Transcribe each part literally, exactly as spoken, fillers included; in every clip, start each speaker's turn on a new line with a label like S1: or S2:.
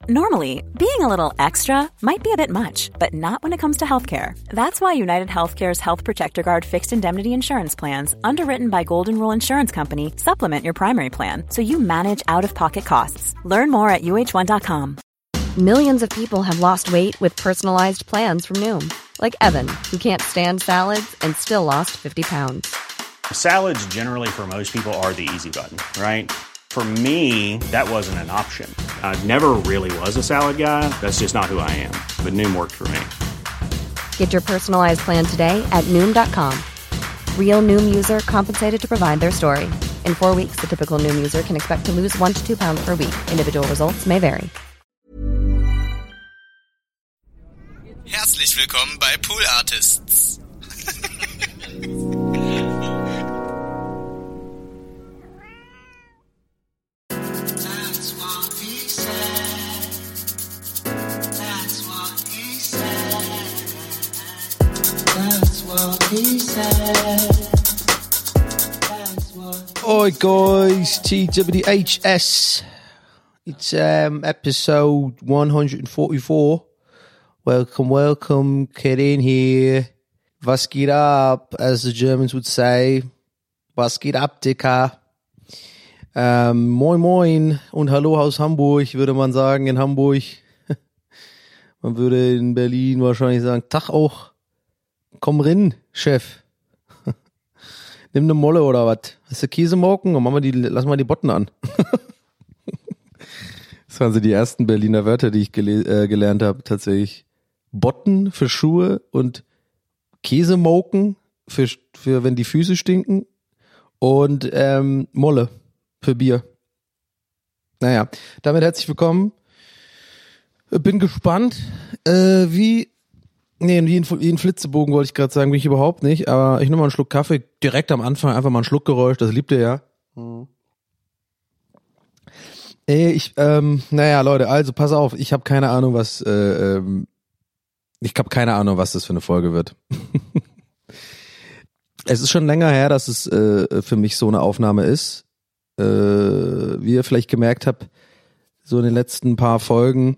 S1: Normally, being a little extra might be a bit much, but not when it comes to healthcare. That's why United Healthcare's Health Protector Guard fixed indemnity insurance plans, underwritten by Golden Rule Insurance Company, supplement your primary plan so you manage out-of-pocket costs. Learn more at U H one dot com.
S2: Millions of people have lost weight with personalized plans from Noom. Like Evan, who can't stand salads and still lost fifty pounds.
S3: Salads generally for most people are the easy button, right? For me, that wasn't an option. I never really was a salad guy. That's just not who I am. But Noom worked for me.
S2: Get your personalized plan today at Noom dot com. Real Noom user compensated to provide their story. In four weeks, the typical Noom user can expect to lose one to two pounds per week. Individual results may vary.
S4: Herzlich willkommen bei Pool Artists.
S5: Oi guys, T W H S. It's um episode one forty-four. Welcome, welcome, get in here. Was geht ab, as the Germans would say. Was geht ab, Dicker? Ähm, moin moin und hallo aus Hamburg, würde man sagen in Hamburg. Man würde in Berlin wahrscheinlich sagen, Tag auch. Komm rin, Chef. Nimm ne Molle oder was? Hast du Käsemauken? Und machen wir die, lass mal die Botten an. Das waren so die ersten Berliner Wörter, die ich gele- äh, gelernt habe, tatsächlich. Botten für Schuhe und Käsemauken für, für wenn die Füße stinken und ähm, Molle für Bier. Naja, damit herzlich willkommen. Bin gespannt, äh, wie Nee, wie ein, wie ein Flitzebogen wollte ich gerade sagen, bin ich überhaupt nicht, aber ich nehme mal einen Schluck Kaffee, direkt am Anfang einfach mal ein Schluckgeräusch, das liebt ihr ja. Mhm. Ey, ich, ähm, naja, Leute, also pass auf, ich habe keine Ahnung, was, äh, ähm, ich habe keine Ahnung, was das für eine Folge wird. Es ist schon länger her, dass es äh, für mich so eine Aufnahme ist. Äh, wie ihr vielleicht gemerkt habt, so in den letzten paar Folgen,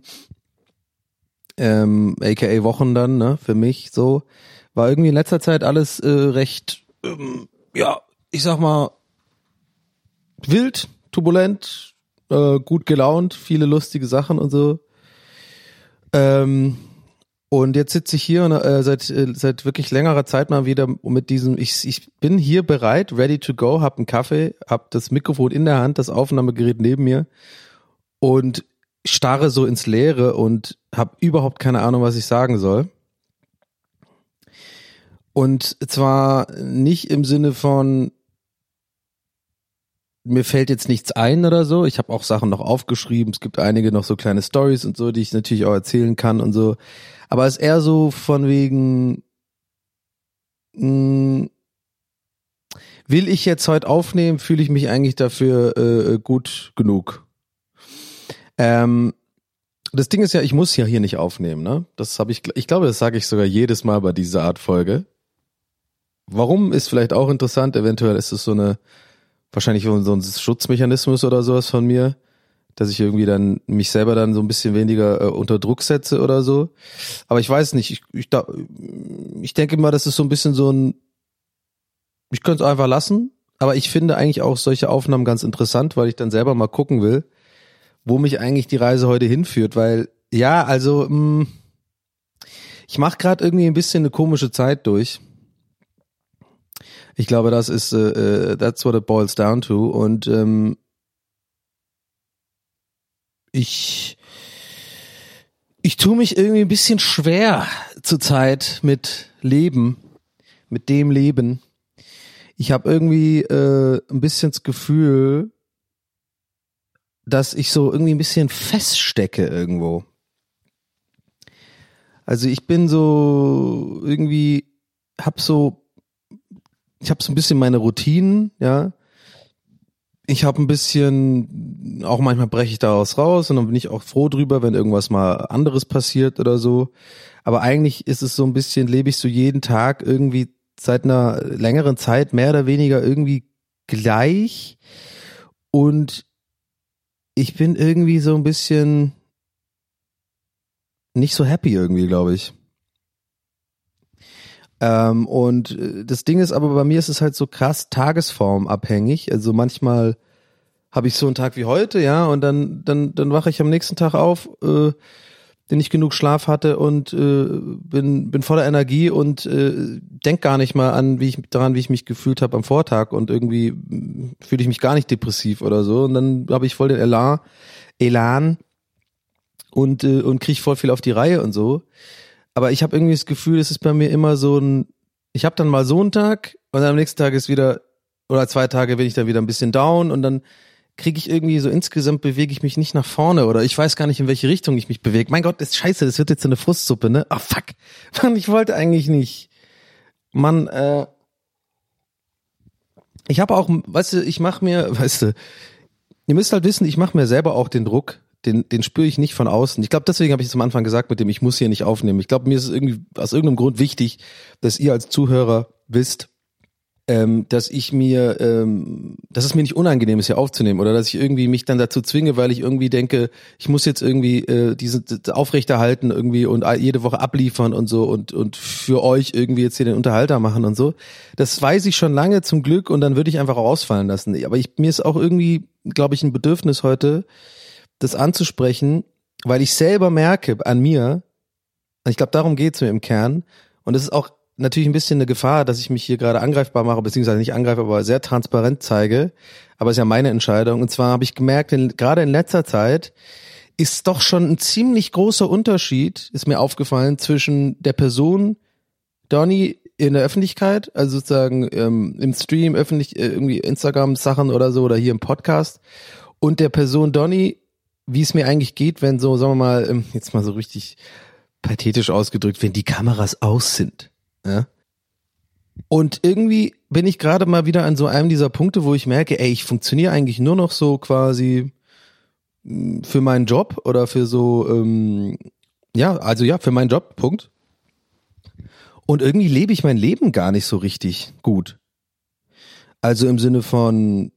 S5: Ähm, aka Wochen dann, ne, für mich so, war irgendwie in letzter Zeit alles äh, recht, ähm, ja, ich sag mal, wild, turbulent, äh, gut gelaunt, viele lustige Sachen und so. Ähm, und jetzt sitze ich hier und, äh, seit äh, seit wirklich längerer Zeit mal wieder mit diesem, ich ich bin hier bereit, ready to go, hab einen Kaffee, hab das Mikrofon in der Hand, das Aufnahmegerät neben mir und starre so ins Leere und habe überhaupt keine Ahnung, was ich sagen soll. Und zwar nicht im Sinne von, mir fällt jetzt nichts ein oder so. Ich habe auch Sachen noch aufgeschrieben. Es gibt einige noch so kleine Storys und so, die ich natürlich auch erzählen kann und so. Aber es ist eher so von wegen, mh, will ich jetzt heute aufnehmen, fühle ich mich eigentlich dafür äh, gut genug. Ähm, das Ding ist ja, ich muss ja hier nicht aufnehmen, ne? Das habe ich, ich glaube, das sage ich sogar jedes Mal bei dieser Art Folge. Warum ist vielleicht auch interessant, eventuell ist es so eine, wahrscheinlich so ein Schutzmechanismus oder sowas von mir, dass ich irgendwie dann mich selber dann so ein bisschen weniger äh, unter Druck setze oder so. Aber ich weiß nicht, ich, ich, da, ich denke mal, das ist so ein bisschen so ein, ich könnte es einfach lassen, aber ich finde eigentlich auch solche Aufnahmen ganz interessant, weil ich dann selber mal gucken will, wo mich eigentlich die Reise heute hinführt, weil, ja, also, mh, ich mache gerade irgendwie ein bisschen eine komische Zeit durch. Ich glaube, das ist, äh, that's what it boils down to und ähm, ich, ich tue mich irgendwie ein bisschen schwer zurzeit mit Leben, mit dem Leben. Ich habe irgendwie äh, ein bisschen das Gefühl, dass ich so irgendwie ein bisschen feststecke irgendwo. Also ich bin so irgendwie, hab so, ich hab so ein bisschen meine Routinen, ja. Ich habe ein bisschen, auch manchmal breche ich daraus raus und dann bin ich auch froh drüber, wenn irgendwas mal anderes passiert oder so. Aber eigentlich ist es so ein bisschen, lebe ich so jeden Tag irgendwie seit einer längeren Zeit mehr oder weniger irgendwie gleich und ich bin irgendwie so ein bisschen, nicht so happy irgendwie, glaube ich. Ähm, und das Ding ist aber, bei mir ist es halt so krass tagesformabhängig. Also manchmal habe ich so einen Tag wie heute, ja, und dann dann dann wache ich am nächsten Tag auf, äh, den ich genug Schlaf hatte und äh, bin bin voller Energie und äh, denk gar nicht mal an, wie ich daran, wie ich mich gefühlt habe am Vortag und irgendwie fühle ich mich gar nicht depressiv oder so und dann habe ich voll den Elan, Elan und äh, und kriege voll viel auf die Reihe und so. Aber ich habe irgendwie das Gefühl, es ist bei mir immer so ein, ich habe dann mal so einen Tag und dann am nächsten Tag ist wieder, oder zwei Tage bin ich dann wieder ein bisschen down und dann kriege ich irgendwie so insgesamt bewege ich mich nicht nach vorne oder ich weiß gar nicht, in welche Richtung ich mich bewege. Mein Gott, das ist scheiße, das wird jetzt so eine Frustsuppe, ne? Ah, fuck. Mann, ich wollte eigentlich nicht. Mann, äh, ich habe auch, weißt du, ich mache mir, weißt du, ihr müsst halt wissen, ich mache mir selber auch den Druck, den den spüre ich nicht von außen. Ich glaube, deswegen habe ich es am Anfang gesagt mit dem, ich muss hier nicht aufnehmen. Ich glaube, mir ist es irgendwie aus irgendeinem Grund wichtig, dass ihr als Zuhörer wisst, ähm, dass ich mir, ähm, dass es mir nicht unangenehm ist, hier aufzunehmen oder dass ich irgendwie mich dann dazu zwinge, weil ich irgendwie denke, ich muss jetzt irgendwie äh, diese aufrechterhalten irgendwie und jede Woche abliefern und so und und für euch irgendwie jetzt hier den Unterhalter machen und so. Das weiß ich schon lange zum Glück und dann würde ich einfach auch ausfallen lassen. Aber ich, mir ist auch irgendwie, glaube ich, ein Bedürfnis heute, das anzusprechen, weil ich selber merke an mir, ich glaube, darum geht's mir im Kern, und es ist auch natürlich ein bisschen eine Gefahr, dass ich mich hier gerade angreifbar mache, beziehungsweise nicht angreife, aber sehr transparent zeige, aber es ist ja meine Entscheidung, und zwar habe ich gemerkt, in, gerade in letzter Zeit ist doch schon ein ziemlich großer Unterschied, ist mir aufgefallen, zwischen der Person Donny in der Öffentlichkeit, also sozusagen ähm, im Stream, öffentlich, äh, irgendwie Instagram-Sachen oder so, oder hier im Podcast, und der Person Donny, wie es mir eigentlich geht, wenn so, sagen wir mal, jetzt mal so richtig pathetisch ausgedrückt, wenn die Kameras aus sind. Ja? Und irgendwie bin ich gerade mal wieder an so einem dieser Punkte, wo ich merke, ey, ich funktioniere eigentlich nur noch so quasi für meinen Job oder für so, ähm, ja, also ja, für meinen Job, Punkt. Und irgendwie lebe ich mein Leben gar nicht so richtig gut. Also im Sinne von,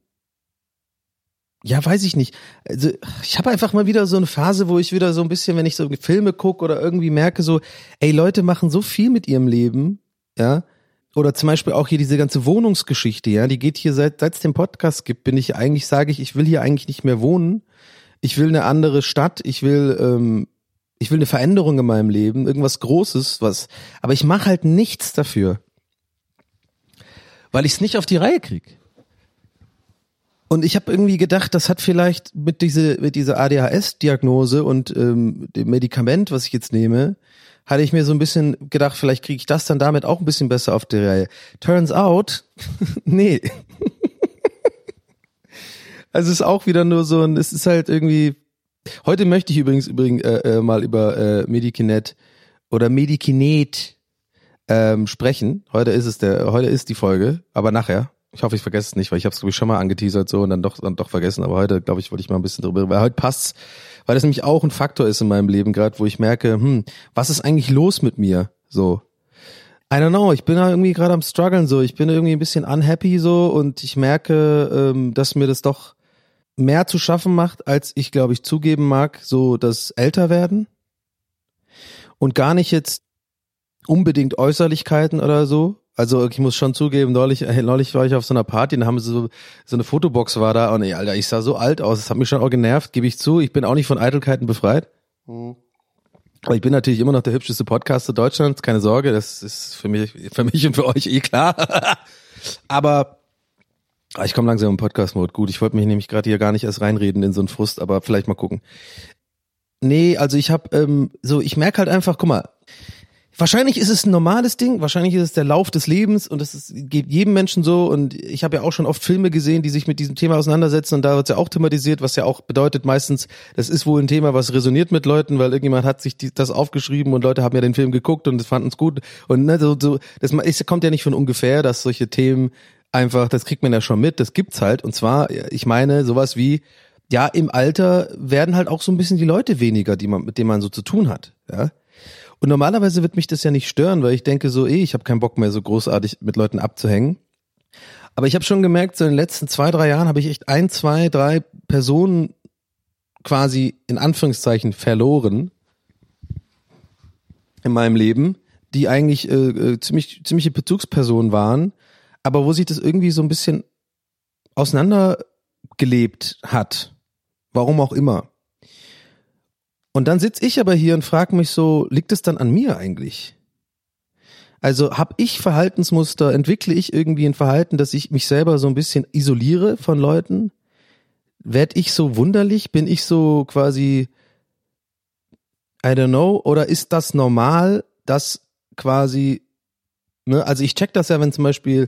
S5: ja, weiß ich nicht. Also ich habe einfach mal wieder so eine Phase, wo ich wieder so ein bisschen, wenn ich so Filme gucke oder irgendwie merke so, ey, Leute machen so viel mit ihrem Leben, ja. Oder zum Beispiel auch hier diese ganze Wohnungsgeschichte, ja, die geht hier seit seit es den Podcast gibt, bin ich eigentlich, sage ich, ich will hier eigentlich nicht mehr wohnen. Ich will eine andere Stadt, ich will, ähm, ich will eine Veränderung in meinem Leben, irgendwas Großes, was, aber ich mache halt nichts dafür, weil ich es nicht auf die Reihe kriege. Und ich habe irgendwie gedacht, das hat vielleicht mit diese mit dieser A D H S-Diagnose und ähm, dem Medikament, was ich jetzt nehme, hatte ich mir so ein bisschen gedacht, vielleicht kriege ich das dann damit auch ein bisschen besser auf die Reihe. Turns out, nee. Also es ist auch wieder nur so ein, es ist halt irgendwie, heute möchte ich übrigens übrigens äh, äh, mal über äh, Medikinet oder Medikinet ähm, sprechen. Heute ist es der, heute ist die Folge, aber nachher. Ich hoffe, ich vergesse es nicht, weil ich habe es, glaube ich, schon mal angeteasert so und dann doch dann doch vergessen. Aber heute, glaube ich, wollte ich mal ein bisschen drüber, weil heute passt's, weil das nämlich auch ein Faktor ist in meinem Leben gerade, wo ich merke, hm, was ist eigentlich los mit mir? So, I don't know, ich bin da irgendwie gerade am struggeln so, ich bin irgendwie ein bisschen unhappy so und ich merke, ähm, dass mir das doch mehr zu schaffen macht, als ich, glaube ich, zugeben mag, so das Älterwerden und gar nicht jetzt unbedingt Äußerlichkeiten oder so. Also ich muss schon zugeben, neulich, äh, neulich war ich auf so einer Party und da haben sie so, so eine Fotobox war da und ey, Alter, ich sah so alt aus, das hat mich schon auch genervt, gebe ich zu. Ich bin auch nicht von Eitelkeiten befreit. Mhm. Aber ich bin natürlich immer noch der hübscheste Podcaster Deutschlands, keine Sorge, das ist für mich, für mich und für euch eh klar. Aber ich komme langsam im Podcast-Mode. Gut, ich wollte mich nämlich gerade hier gar nicht erst reinreden in so einen Frust, aber vielleicht mal gucken. Nee, also ich habe ähm, so, ich merke halt einfach, guck mal, wahrscheinlich ist es ein normales Ding, wahrscheinlich ist es der Lauf des Lebens und das ist, geht jedem Menschen so und ich habe ja auch schon oft Filme gesehen, die sich mit diesem Thema auseinandersetzen und da wird es ja auch thematisiert, was ja auch bedeutet meistens, das ist wohl ein Thema, was resoniert mit Leuten, weil irgendjemand hat sich die, das aufgeschrieben und Leute haben ja den Film geguckt und das fanden es gut und ne, so, so das ist, kommt ja nicht von ungefähr, dass solche Themen einfach, das kriegt man ja schon mit, das gibt's halt und zwar, ich meine, sowas wie, ja, im Alter werden halt auch so ein bisschen die Leute weniger, die man, mit denen man so zu tun hat, ja. Und normalerweise wird mich das ja nicht stören, weil ich denke so, eh, ich habe keinen Bock mehr so großartig mit Leuten abzuhängen. Aber ich habe schon gemerkt, so in den letzten zwei, drei Jahren habe ich echt ein, zwei, drei Personen quasi in Anführungszeichen verloren. in meinem Leben, die eigentlich äh, ziemlich ziemliche Bezugspersonen waren, aber wo sich das irgendwie so ein bisschen auseinandergelebt hat. Warum auch immer. Und dann sitz ich aber hier und frage mich so, liegt es dann an mir eigentlich? Also habe ich Verhaltensmuster, entwickle ich irgendwie ein Verhalten, dass ich mich selber so ein bisschen isoliere von Leuten? Werd ich so wunderlich? Bin ich so quasi, I don't know, oder ist das normal, dass quasi, ne, also ich check das ja, wenn zum Beispiel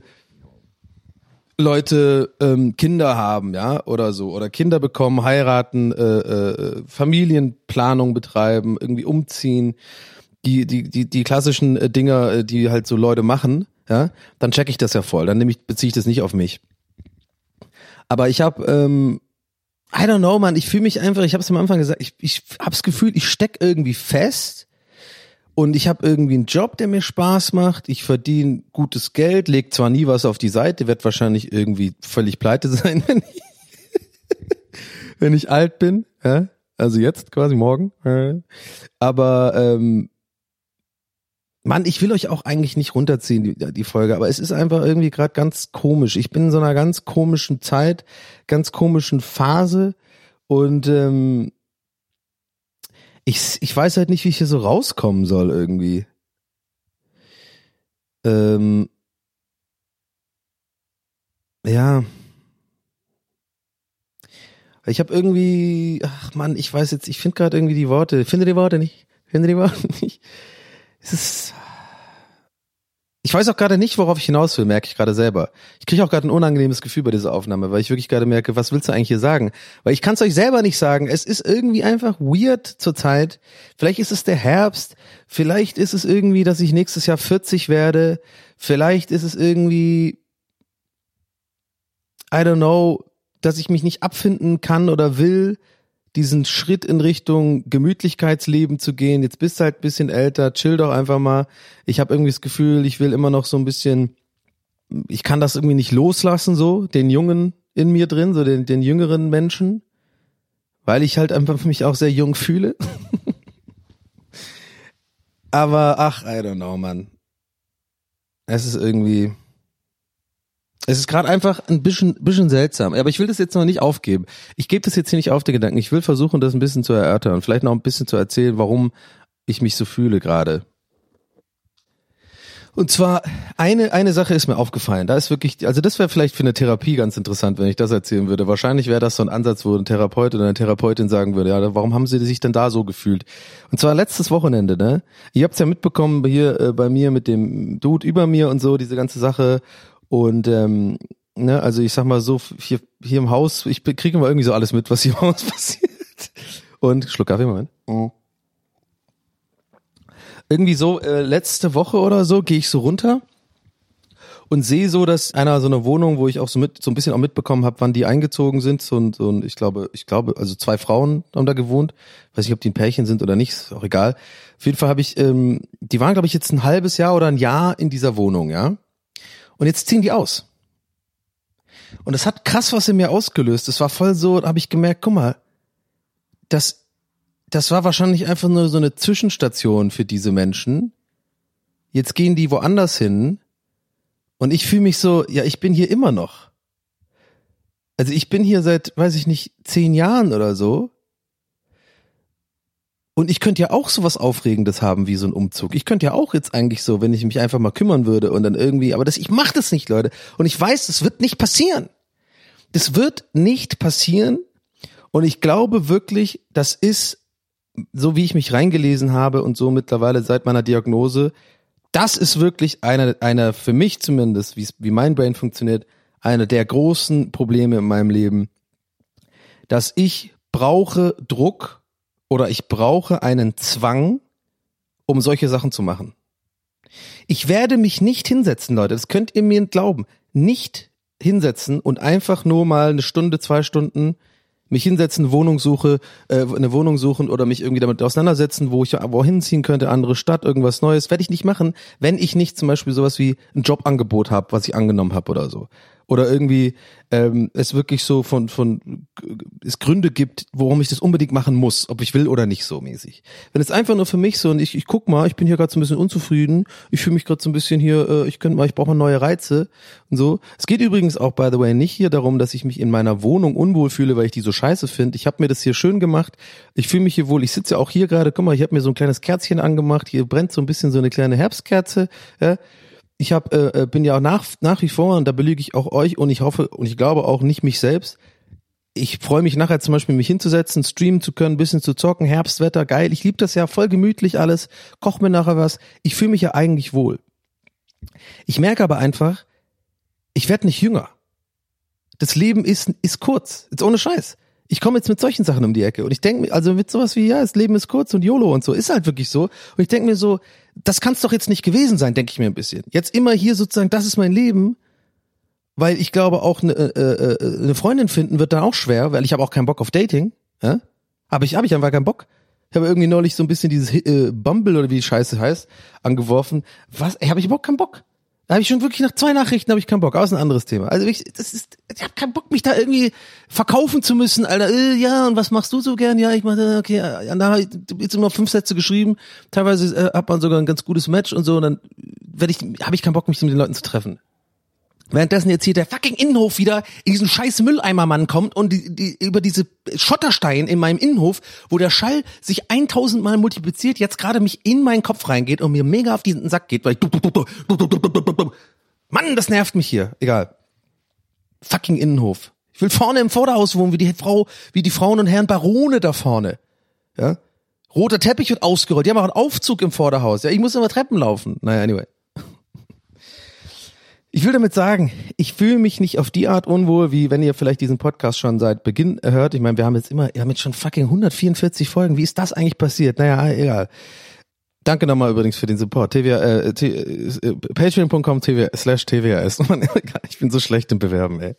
S5: Leute ähm, Kinder haben, ja, oder so, oder Kinder bekommen, heiraten, äh, äh, Familienplanung betreiben, irgendwie umziehen, die die die die klassischen äh, Dinger, äh, die halt so Leute machen, ja, dann check ich das ja voll, dann nehme ich beziehe ich das nicht auf mich. Aber ich habe, ähm, I don't know, man, ich fühle mich einfach, ich habe es am Anfang gesagt, ich ich habe das Gefühl, ich steck irgendwie fest. Und ich habe irgendwie einen Job, der mir Spaß macht. Ich verdiene gutes Geld, leg zwar nie was auf die Seite, werd wahrscheinlich irgendwie völlig pleite sein, wenn ich, wenn ich alt bin. Ja? Also jetzt quasi morgen. Aber ähm, Mann, ich will euch auch eigentlich nicht runterziehen, die, die Folge. Aber es ist einfach irgendwie gerade ganz komisch. Ich bin in so einer ganz komischen Zeit, ganz komischen Phase. Und ähm, Ich, ich weiß halt nicht, wie ich hier so rauskommen soll irgendwie. Ähm, ja. Ich habe irgendwie, ach Mann, ich weiß jetzt, ich finde gerade irgendwie die Worte, ich finde die Worte nicht, finde die Worte nicht. Es ist, ich weiß auch gerade nicht, worauf ich hinaus will, merke ich gerade selber. Ich kriege auch gerade ein unangenehmes Gefühl bei dieser Aufnahme, weil ich wirklich gerade merke, was willst du eigentlich hier sagen? Weil ich kann es euch selber nicht sagen. Es ist irgendwie einfach weird zurzeit. Vielleicht ist es der Herbst. Vielleicht ist es irgendwie, dass ich nächstes Jahr vierzig werde. Vielleicht ist es irgendwie, I don't know, dass ich mich nicht abfinden kann oder will, diesen Schritt in Richtung Gemütlichkeitsleben zu gehen. Jetzt bist du halt ein bisschen älter, chill doch einfach mal. Ich habe irgendwie das Gefühl, ich will immer noch so ein bisschen, ich kann das irgendwie nicht loslassen, so, den Jungen in mir drin, so den, den jüngeren Menschen, weil ich halt einfach mich auch sehr jung fühle. Aber ach, I don't know, Mann. Es ist irgendwie... Es ist gerade einfach ein bisschen, bisschen seltsam. Aber ich will das jetzt noch nicht aufgeben. Ich gebe das jetzt hier nicht auf, den Gedanken. Ich will versuchen, das ein bisschen zu erörtern. Vielleicht noch ein bisschen zu erzählen, warum ich mich so fühle gerade. Und zwar, eine eine Sache ist mir aufgefallen. Da ist wirklich, also das wäre vielleicht für eine Therapie ganz interessant, wenn ich das erzählen würde. Wahrscheinlich wäre das so ein Ansatz, wo ein Therapeut oder eine Therapeutin sagen würde, ja, warum haben sie sich denn da so gefühlt? Und zwar letztes Wochenende, ne? Ihr habt's ja mitbekommen hier äh, bei mir mit dem Dude über mir und so, diese ganze Sache. Und ähm, ne, also ich sag mal so, hier, hier im Haus, ich kriege immer irgendwie so alles mit, was hier im Haus passiert. Und Schluck Kaffee, Moment. Oh. Irgendwie so, äh, letzte Woche oder so, gehe ich so runter und sehe so, dass einer so eine Wohnung, wo ich auch so mit so ein bisschen auch mitbekommen habe, wann die eingezogen sind, so ein, so ein, ich glaube, ich glaube, also zwei Frauen haben da gewohnt. Weiß nicht, ob die ein Pärchen sind oder nicht, ist auch egal. Auf jeden Fall habe ich, ähm, die waren, glaube ich, jetzt ein halbes Jahr oder ein Jahr in dieser Wohnung, ja. Und jetzt ziehen die aus. Und das hat krass was in mir ausgelöst. Das war voll so, da habe ich gemerkt, guck mal, das, das war wahrscheinlich einfach nur so eine Zwischenstation für diese Menschen. Jetzt gehen die woanders hin und ich fühle mich so, ja, ich bin hier immer noch. Also ich bin hier seit, weiß ich nicht, zehn Jahren oder so. Und ich könnte ja auch sowas Aufregendes haben wie so ein Umzug. Ich könnte ja auch jetzt eigentlich so, wenn ich mich einfach mal kümmern würde und dann irgendwie, aber das, ich mache das nicht, Leute. Und ich weiß, das wird nicht passieren. Das wird nicht passieren. Und ich glaube wirklich, das ist, so wie ich mich reingelesen habe und so mittlerweile seit meiner Diagnose, das ist wirklich einer, einer für mich zumindest, wie, wie mein Brain funktioniert, einer der großen Probleme in meinem Leben, dass ich brauche Druck oder ich brauche einen Zwang, um solche Sachen zu machen. Ich werde mich nicht hinsetzen, Leute, das könnt ihr mir glauben, nicht hinsetzen und einfach nur mal eine Stunde, zwei Stunden mich hinsetzen, Wohnung suche, äh, eine Wohnung suchen oder mich irgendwie damit auseinandersetzen, wo ich wohin ziehen könnte, andere Stadt, irgendwas Neues, werde ich nicht machen, wenn ich nicht zum Beispiel sowas wie ein Jobangebot habe, was ich angenommen habe oder so. Oder irgendwie ähm, es wirklich so von von es Gründe gibt, warum ich das unbedingt machen muss, ob ich will oder nicht, so mäßig. Wenn es einfach nur für mich so und ich ich guck mal, ich bin hier gerade so ein bisschen unzufrieden, ich fühle mich gerade so ein bisschen hier, äh, ich könnte mal, ich brauche mal neue Reize und so. Es geht übrigens auch, by the way, nicht hier darum, dass ich mich in meiner Wohnung unwohl fühle, weil ich die so scheiße finde. Ich habe mir das hier schön gemacht. Ich fühle mich hier wohl. Ich sitze ja auch hier gerade. Guck mal, ich habe mir so ein kleines Kerzchen angemacht. Hier brennt so ein bisschen so eine kleine Herbstkerze. Ja. Ich hab, äh, bin ja auch nach, nach wie vor, und da belüge ich auch euch und ich hoffe und ich glaube auch nicht mich selbst. Ich freue mich nachher zum Beispiel, mich hinzusetzen, streamen zu können, ein bisschen zu zocken, Herbstwetter, geil. Ich liebe das ja, voll gemütlich alles, koch mir nachher was. Ich fühle mich ja eigentlich wohl. Ich merke aber einfach, ich werde nicht jünger. Das Leben ist, ist kurz, jetzt ohne Scheiß. Ich komme jetzt mit solchen Sachen um die Ecke und ich denke mir, also mit sowas wie, ja, das Leben ist kurz und YOLO und so, ist halt wirklich so. Und ich denke mir so, das kann es doch jetzt nicht gewesen sein, denke ich mir ein bisschen. Jetzt immer hier sozusagen, das ist mein Leben, weil ich glaube auch eine, äh, äh, eine Freundin finden wird da auch schwer, weil ich habe auch keinen Bock auf Dating. Ja? Aber ich habe ich einfach keinen Bock. Ich habe irgendwie neulich so ein bisschen dieses äh, Bumble oder wie die Scheiße heißt, angeworfen. Was? Ey, habe ich überhaupt keinen Bock? Da habe ich schon wirklich nach zwei Nachrichten habe ich keinen Bock. Aber ist ein anderes Thema. Also ich, das ist, ich habe keinen Bock, mich da irgendwie verkaufen zu müssen, Alter. Äh, ja, und was machst du so gern? Ja, ich mache, okay, ja, da habe ich jetzt immer fünf Sätze geschrieben. Teilweise äh, hat man sogar ein ganz gutes Match und so. Und dann werde ich, habe ich keinen Bock, mich mit den Leuten zu treffen. Währenddessen jetzt hier der fucking Innenhof wieder in diesen scheiß Mülleimermann kommt und die, die über diese Schottersteine in meinem Innenhof, wo der Schall sich eintausendmal multipliziert, jetzt gerade mich in meinen Kopf reingeht und mir mega auf diesen Sack geht, weil ich Mann, das nervt mich hier. Egal. Fucking Innenhof. Ich will vorne im Vorderhaus wohnen, wie die Frau, wie die Frauen und Herren Barone da vorne. Ja? Roter Teppich wird ausgerollt. Die haben auch einen Aufzug im Vorderhaus. Ja, ich muss immer Treppen laufen. Naja, anyway. Ich will damit sagen, ich fühle mich nicht auf die Art unwohl, wie wenn ihr vielleicht diesen Podcast schon seit Beginn hört. Ich meine, wir haben jetzt immer, wir haben jetzt schon fucking hundertvierundvierzig Folgen. Wie ist das eigentlich passiert? Naja, egal. Danke nochmal übrigens für den Support. T W, äh, äh, patreon punkt com slash T W A S. Ich bin so schlecht im Bewerben, ey.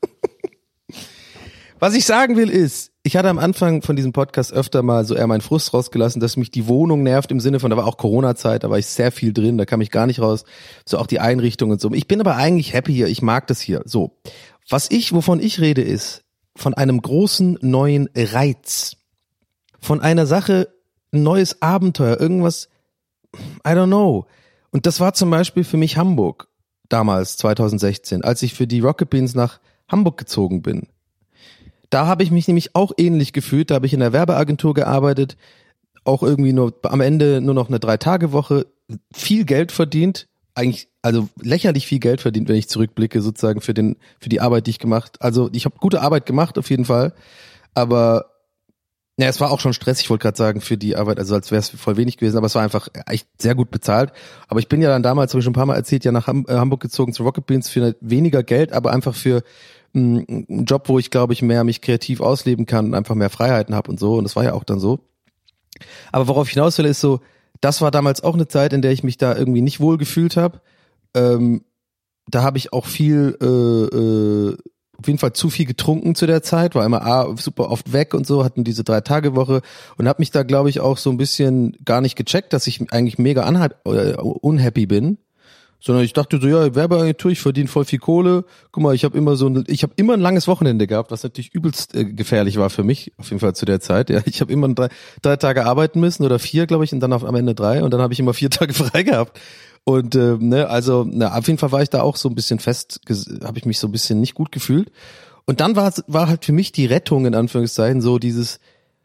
S5: Was ich sagen will ist, ich hatte am Anfang von diesem Podcast öfter mal so eher meinen Frust rausgelassen, dass mich die Wohnung nervt im Sinne von, da war auch Corona-Zeit, da war ich sehr viel drin, da kam ich gar nicht raus. So auch die Einrichtung und so. Ich bin aber eigentlich happy hier, ich mag das hier. So, was ich, wovon ich rede ist, von einem großen neuen Reiz. Von einer Sache, ein neues Abenteuer, irgendwas, I don't know. Und das war zum Beispiel für mich Hamburg, damals, zwanzig sechzehn, als ich für die Rocket Beans nach Hamburg gezogen bin. Da habe ich mich nämlich auch ähnlich gefühlt, da habe ich in der Werbeagentur gearbeitet, auch irgendwie nur am Ende nur noch eine Drei-Tage-Woche, viel Geld verdient, eigentlich, also lächerlich viel Geld verdient, wenn ich zurückblicke, sozusagen für den, für die Arbeit, die ich gemacht, also ich habe gute Arbeit gemacht, auf jeden Fall, aber ja, es war auch schon stressig, ich wollte gerade sagen, für die Arbeit, also als wäre es voll wenig gewesen, aber es war einfach echt sehr gut bezahlt. Aber ich bin ja dann damals, habe ich schon ein paar Mal erzählt, ja nach Hamburg gezogen zu Rocket Beans für weniger Geld, aber einfach für einen Job, wo ich, glaube ich, mehr mich kreativ ausleben kann und einfach mehr Freiheiten habe und so. Und das war ja auch dann so. Aber worauf ich hinaus will, ist so, das war damals auch eine Zeit, in der ich mich da irgendwie nicht wohl gefühlt habe. Ähm, da habe ich auch viel äh, äh, auf jeden Fall zu viel getrunken zu der Zeit, war immer ah, super oft weg und so, hatten diese Drei-Tage-Woche und habe mich da, glaube ich, auch so ein bisschen gar nicht gecheckt, dass ich eigentlich mega unhappy bin, sondern ich dachte so, ja, Werbeagentur, ich verdiene voll viel Kohle, guck mal, ich habe immer so ein, ich habe immer ein langes Wochenende gehabt, was natürlich übelst äh, gefährlich war für mich, auf jeden Fall zu der Zeit, ja, ich habe immer drei, drei Tage arbeiten müssen oder vier, glaube ich, und dann auf, am Ende drei und dann habe ich immer vier Tage frei gehabt. Und äh, ne, also na, auf jeden Fall war ich da auch so ein bisschen fest, habe ich mich so ein bisschen nicht gut gefühlt. Und dann war war halt für mich die Rettung in Anführungszeichen so dieses,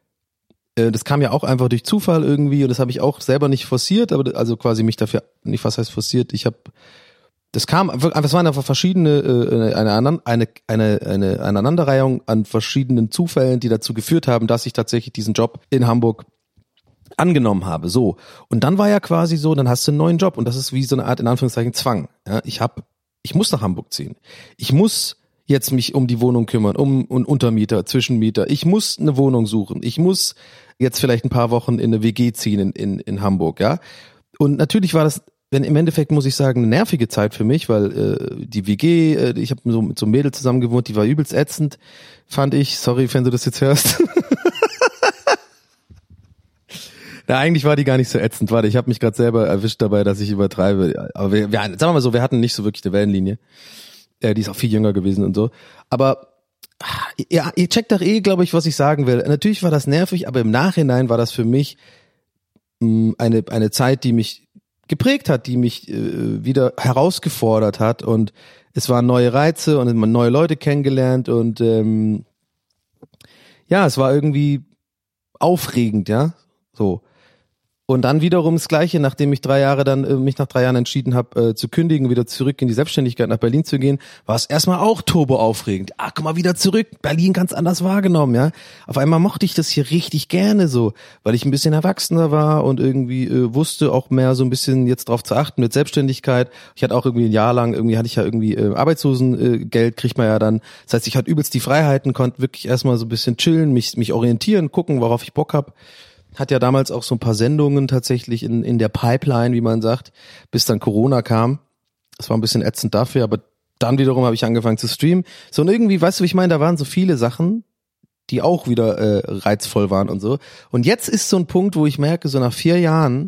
S5: äh, das kam ja auch einfach durch Zufall irgendwie und das habe ich auch selber nicht forciert, aber also quasi mich dafür nicht, was heißt forciert, ich habe, das kam einfach, es waren einfach verschiedene äh, eine, eine eine eine eine Aneinanderreihung an verschiedenen Zufällen, die dazu geführt haben, dass ich tatsächlich diesen Job in Hamburg angenommen habe, so. Und dann war ja quasi so, dann hast du einen neuen Job und das ist wie so eine Art, in Anführungszeichen, Zwang. Ja, ich hab, ich muss nach Hamburg ziehen. Ich muss jetzt mich um die Wohnung kümmern, um einen Untermieter, Zwischenmieter. Ich muss eine Wohnung suchen. Ich muss jetzt vielleicht ein paar Wochen in eine W G ziehen in, in, in Hamburg, ja. Und natürlich war das, wenn im Endeffekt, muss ich sagen, eine nervige Zeit für mich, weil äh, die W G, äh, ich habe so mit so einem Mädel zusammen gewohnt, die war übelst ätzend, fand ich. Sorry, wenn du das jetzt hörst. Na, eigentlich war die gar nicht so ätzend. Warte, ich habe mich gerade selber erwischt dabei, dass ich übertreibe. Aber wir, wir, sagen wir mal so, wir hatten nicht so wirklich eine Wellenlinie. Äh, die ist auch viel jünger gewesen und so. Aber ja, ihr checkt doch eh, glaube ich, was ich sagen will. Natürlich war das nervig, aber im Nachhinein war das für mich mh, eine eine Zeit, die mich geprägt hat, die mich äh, wieder herausgefordert hat und es waren neue Reize und man neue Leute kennengelernt und ähm, ja, es war irgendwie aufregend, ja, so. Und dann wiederum das Gleiche, nachdem ich drei Jahre dann äh, mich nach drei Jahren entschieden habe äh, zu kündigen, wieder zurück in die Selbstständigkeit nach Berlin zu gehen, war es erstmal auch turbo aufregend. Ah, komm mal wieder zurück, Berlin ganz anders wahrgenommen, ja. Auf einmal mochte ich das hier richtig gerne so, weil ich ein bisschen erwachsener war und irgendwie äh, wusste auch mehr so ein bisschen jetzt drauf zu achten mit Selbstständigkeit. Ich hatte auch irgendwie ein Jahr lang, irgendwie hatte ich ja irgendwie äh, Arbeitslosengeld, äh, kriegt man ja dann. Das heißt, ich hatte übelst die Freiheiten, konnte wirklich erstmal so ein bisschen chillen, mich mich orientieren, gucken, worauf ich Bock hab. Hat ja damals auch so ein paar Sendungen tatsächlich in in der Pipeline, wie man sagt, bis dann Corona kam. Das war ein bisschen ätzend dafür, aber dann wiederum habe ich angefangen zu streamen. So und irgendwie, weißt du, wie ich meine, da waren so viele Sachen, die auch wieder äh, reizvoll waren und so. Und jetzt ist so ein Punkt, wo ich merke, so nach vier Jahren,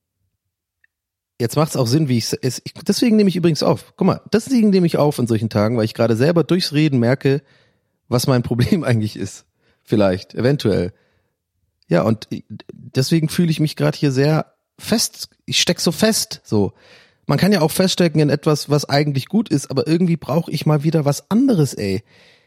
S5: jetzt macht es auch Sinn, wie ich es, deswegen nehme ich übrigens auf. Guck mal, deswegen nehme ich auf in solchen Tagen, weil ich gerade selber durchs Reden merke, was mein Problem eigentlich ist. Vielleicht, eventuell. Ja, und deswegen fühle ich mich gerade hier sehr fest, ich steck so fest, so. Man kann ja auch feststecken in etwas, was eigentlich gut ist, aber irgendwie brauche ich mal wieder was anderes, ey.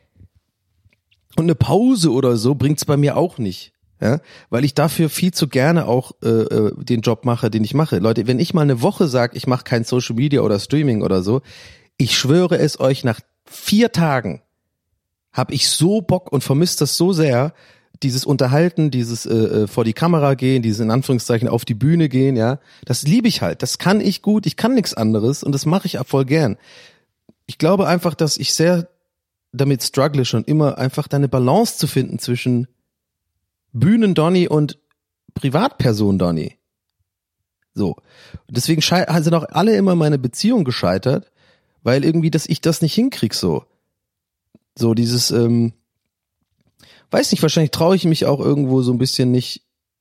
S5: Und eine Pause oder so bringt's bei mir auch nicht, ja, weil ich dafür viel zu gerne auch äh, den Job mache, den ich mache. Leute, wenn ich mal eine Woche sage, ich mache kein Social Media oder Streaming oder so, ich schwöre es euch, nach vier Tagen habe ich so Bock und vermisse das so sehr, dieses Unterhalten, dieses äh, vor die Kamera gehen, dieses in Anführungszeichen auf die Bühne gehen, ja, das liebe ich halt, das kann ich gut, ich kann nichts anderes und das mache ich auch voll gern. Ich glaube einfach, dass ich sehr damit struggle schon immer, einfach da eine Balance zu finden zwischen Bühnen-Donny und Privatperson-Donny. So. Und deswegen schei- sind auch alle immer meine Beziehung gescheitert, weil irgendwie, dass ich das nicht hinkrieg, so. So dieses, ähm, weiß nicht, wahrscheinlich traue ich mich auch irgendwo so ein bisschen nicht,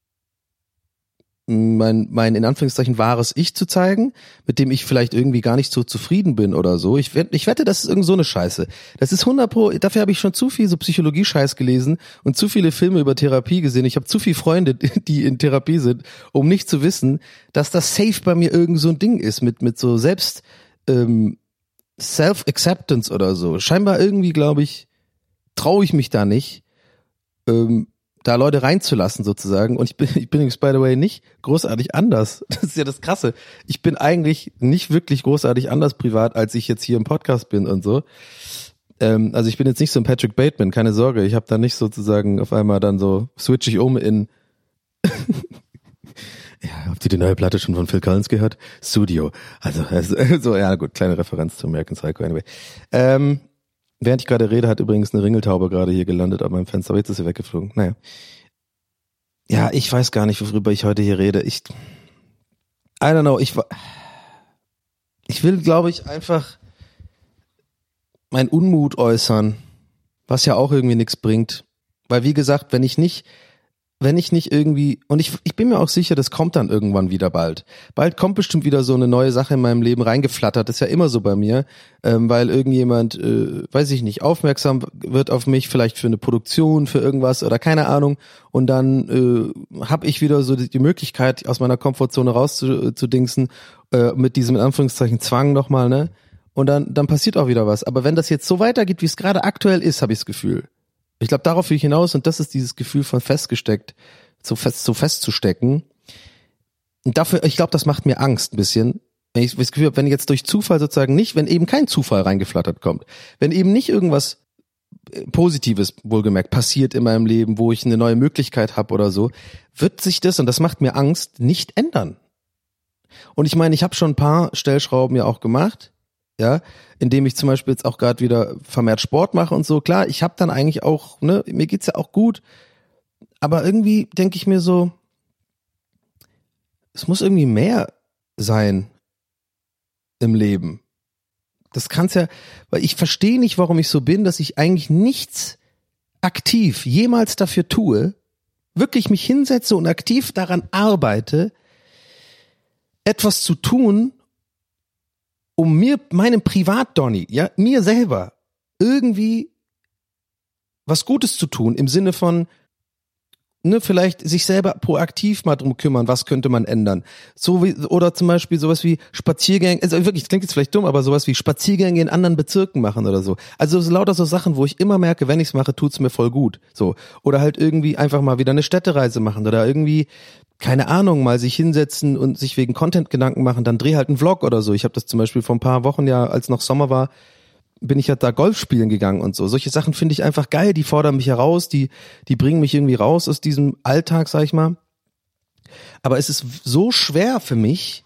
S5: mein, mein in Anführungszeichen wahres Ich zu zeigen, mit dem ich vielleicht irgendwie gar nicht so zufrieden bin oder so. Ich wette, ich wette, das ist irgend so eine Scheiße. Das ist hundert Pro, dafür habe ich schon zu viel so Psychologie-Scheiß gelesen und zu viele Filme über Therapie gesehen. Ich habe zu viele Freunde, die in Therapie sind, um nicht zu wissen, dass das safe bei mir irgend so ein Ding ist, mit, mit so selbst, ähm, Self-Acceptance oder so. Scheinbar irgendwie, glaube ich, traue ich mich da nicht, ähm, da Leute reinzulassen sozusagen. Und ich bin, ich bin übrigens, by the way, nicht großartig anders. Das ist ja das Krasse. Ich bin eigentlich nicht wirklich großartig anders privat, als ich jetzt hier im Podcast bin und so. Ähm, also ich bin jetzt nicht so ein Patrick Bateman, keine Sorge. Ich habe da nicht sozusagen auf einmal dann so, switch ich um in ja, habt ihr die neue Platte schon von Phil Collins gehört? Studio. Also, also so, ja gut, kleine Referenz zu American Psycho anyway. Ähm, Während ich gerade rede, hat übrigens eine Ringeltaube gerade hier gelandet an meinem Fenster, aber jetzt ist sie weggeflogen. Naja. Ja, ich weiß gar nicht, worüber ich heute hier rede. Ich, I don't know, ich, ich will, glaube ich, einfach meinen Unmut äußern, was ja auch irgendwie nichts bringt. Weil, wie gesagt, wenn ich nicht, wenn ich nicht irgendwie, und ich, ich bin mir auch sicher, das kommt dann irgendwann wieder bald. Bald kommt bestimmt wieder so eine neue Sache in meinem Leben reingeflattert, das ist ja immer so bei mir, ähm, weil irgendjemand, äh, weiß ich nicht, aufmerksam wird auf mich, vielleicht für eine Produktion, für irgendwas oder keine Ahnung, und dann äh, habe ich wieder so die, die Möglichkeit, aus meiner Komfortzone rauszudingsen, äh, mit diesem in Anführungszeichen Zwang nochmal, ne? Und dann, dann passiert auch wieder was. Aber wenn das jetzt so weitergeht, wie es gerade aktuell ist, habe ich das Gefühl. Ich glaube, darauf will ich hinaus, und das ist dieses Gefühl von festgesteckt, so fest, so festzustecken. Und dafür, ich glaube, das macht mir Angst ein bisschen. Wenn ich das Gefühl habe, wenn jetzt durch Zufall sozusagen nicht, wenn eben kein Zufall reingeflattert kommt, wenn eben nicht irgendwas Positives, wohlgemerkt, passiert in meinem Leben, wo ich eine neue Möglichkeit habe oder so, wird sich das, und das macht mir Angst, nicht ändern. Und ich meine, ich habe schon ein paar Stellschrauben ja auch gemacht, ja, indem ich zum Beispiel jetzt auch gerade wieder vermehrt Sport mache und so. Klar, ich habe dann eigentlich auch, ne, mir geht's ja auch gut, aber irgendwie denke ich mir so, es muss irgendwie mehr sein im Leben. Das kann's ja, weil ich verstehe nicht, warum ich so bin, dass ich eigentlich nichts aktiv jemals dafür tue, wirklich mich hinsetze und aktiv daran arbeite, etwas zu tun, um mir, meinem Privat-Donny, ja, mir selber irgendwie was Gutes zu tun, im Sinne von, ne, vielleicht sich selber proaktiv mal drum kümmern, was könnte man ändern. So wie, oder zum Beispiel sowas wie Spaziergänge, also wirklich, das klingt jetzt vielleicht dumm, aber sowas wie Spaziergänge in anderen Bezirken machen oder so. Also so lauter so Sachen, wo ich immer merke, wenn ich's mache, tut's mir voll gut. So. Oder halt irgendwie einfach mal wieder eine Städtereise machen oder irgendwie, keine Ahnung, mal sich hinsetzen und sich wegen Content Gedanken machen, dann dreh halt einen Vlog oder so. Ich habe das zum Beispiel vor ein paar Wochen ja, als noch Sommer war, bin ich ja da Golf spielen gegangen und so. Solche Sachen finde ich einfach geil, die fordern mich heraus, die die bringen mich irgendwie raus aus diesem Alltag, sag ich mal. Aber es ist so schwer für mich,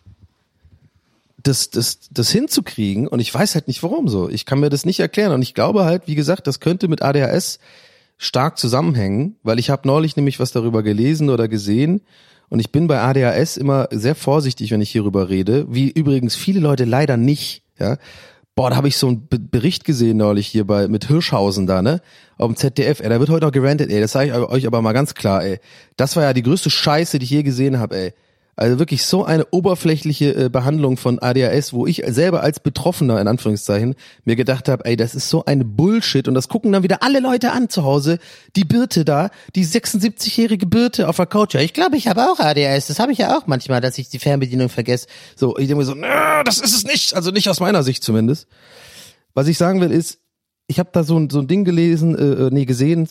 S5: das das das hinzukriegen und ich weiß halt nicht warum so. Ich kann mir das nicht erklären und ich glaube halt, wie gesagt, das könnte mit A D H S stark zusammenhängen, weil ich habe neulich nämlich was darüber gelesen oder gesehen und ich bin bei A D H S immer sehr vorsichtig, wenn ich hierüber rede, wie übrigens viele Leute leider nicht, ja. Boah, da habe ich so einen Be- Bericht gesehen neulich hier bei mit Hirschhausen da, ne? Auf dem Z D F, ey, da wird heute noch gerantet, ey, das sage ich euch aber mal ganz klar, ey. Das war ja die größte Scheiße, die ich je gesehen habe, ey. Also wirklich so eine oberflächliche äh, Behandlung von A D H S, wo ich selber als Betroffener, in Anführungszeichen, mir gedacht habe, ey, das ist so eine Bullshit und das gucken dann wieder alle Leute an zu Hause. Die Birte da, die sechsundsiebzigjährige Birte auf der Couch. Ja, ich glaube, ich habe auch A D H S, das habe ich ja auch manchmal, dass ich die Fernbedienung vergesse. So, ich denke mir so, nö, das ist es nicht, also nicht aus meiner Sicht zumindest. Was ich sagen will ist, ich habe da so ein, so ein Ding gelesen, äh, nee, gesehen,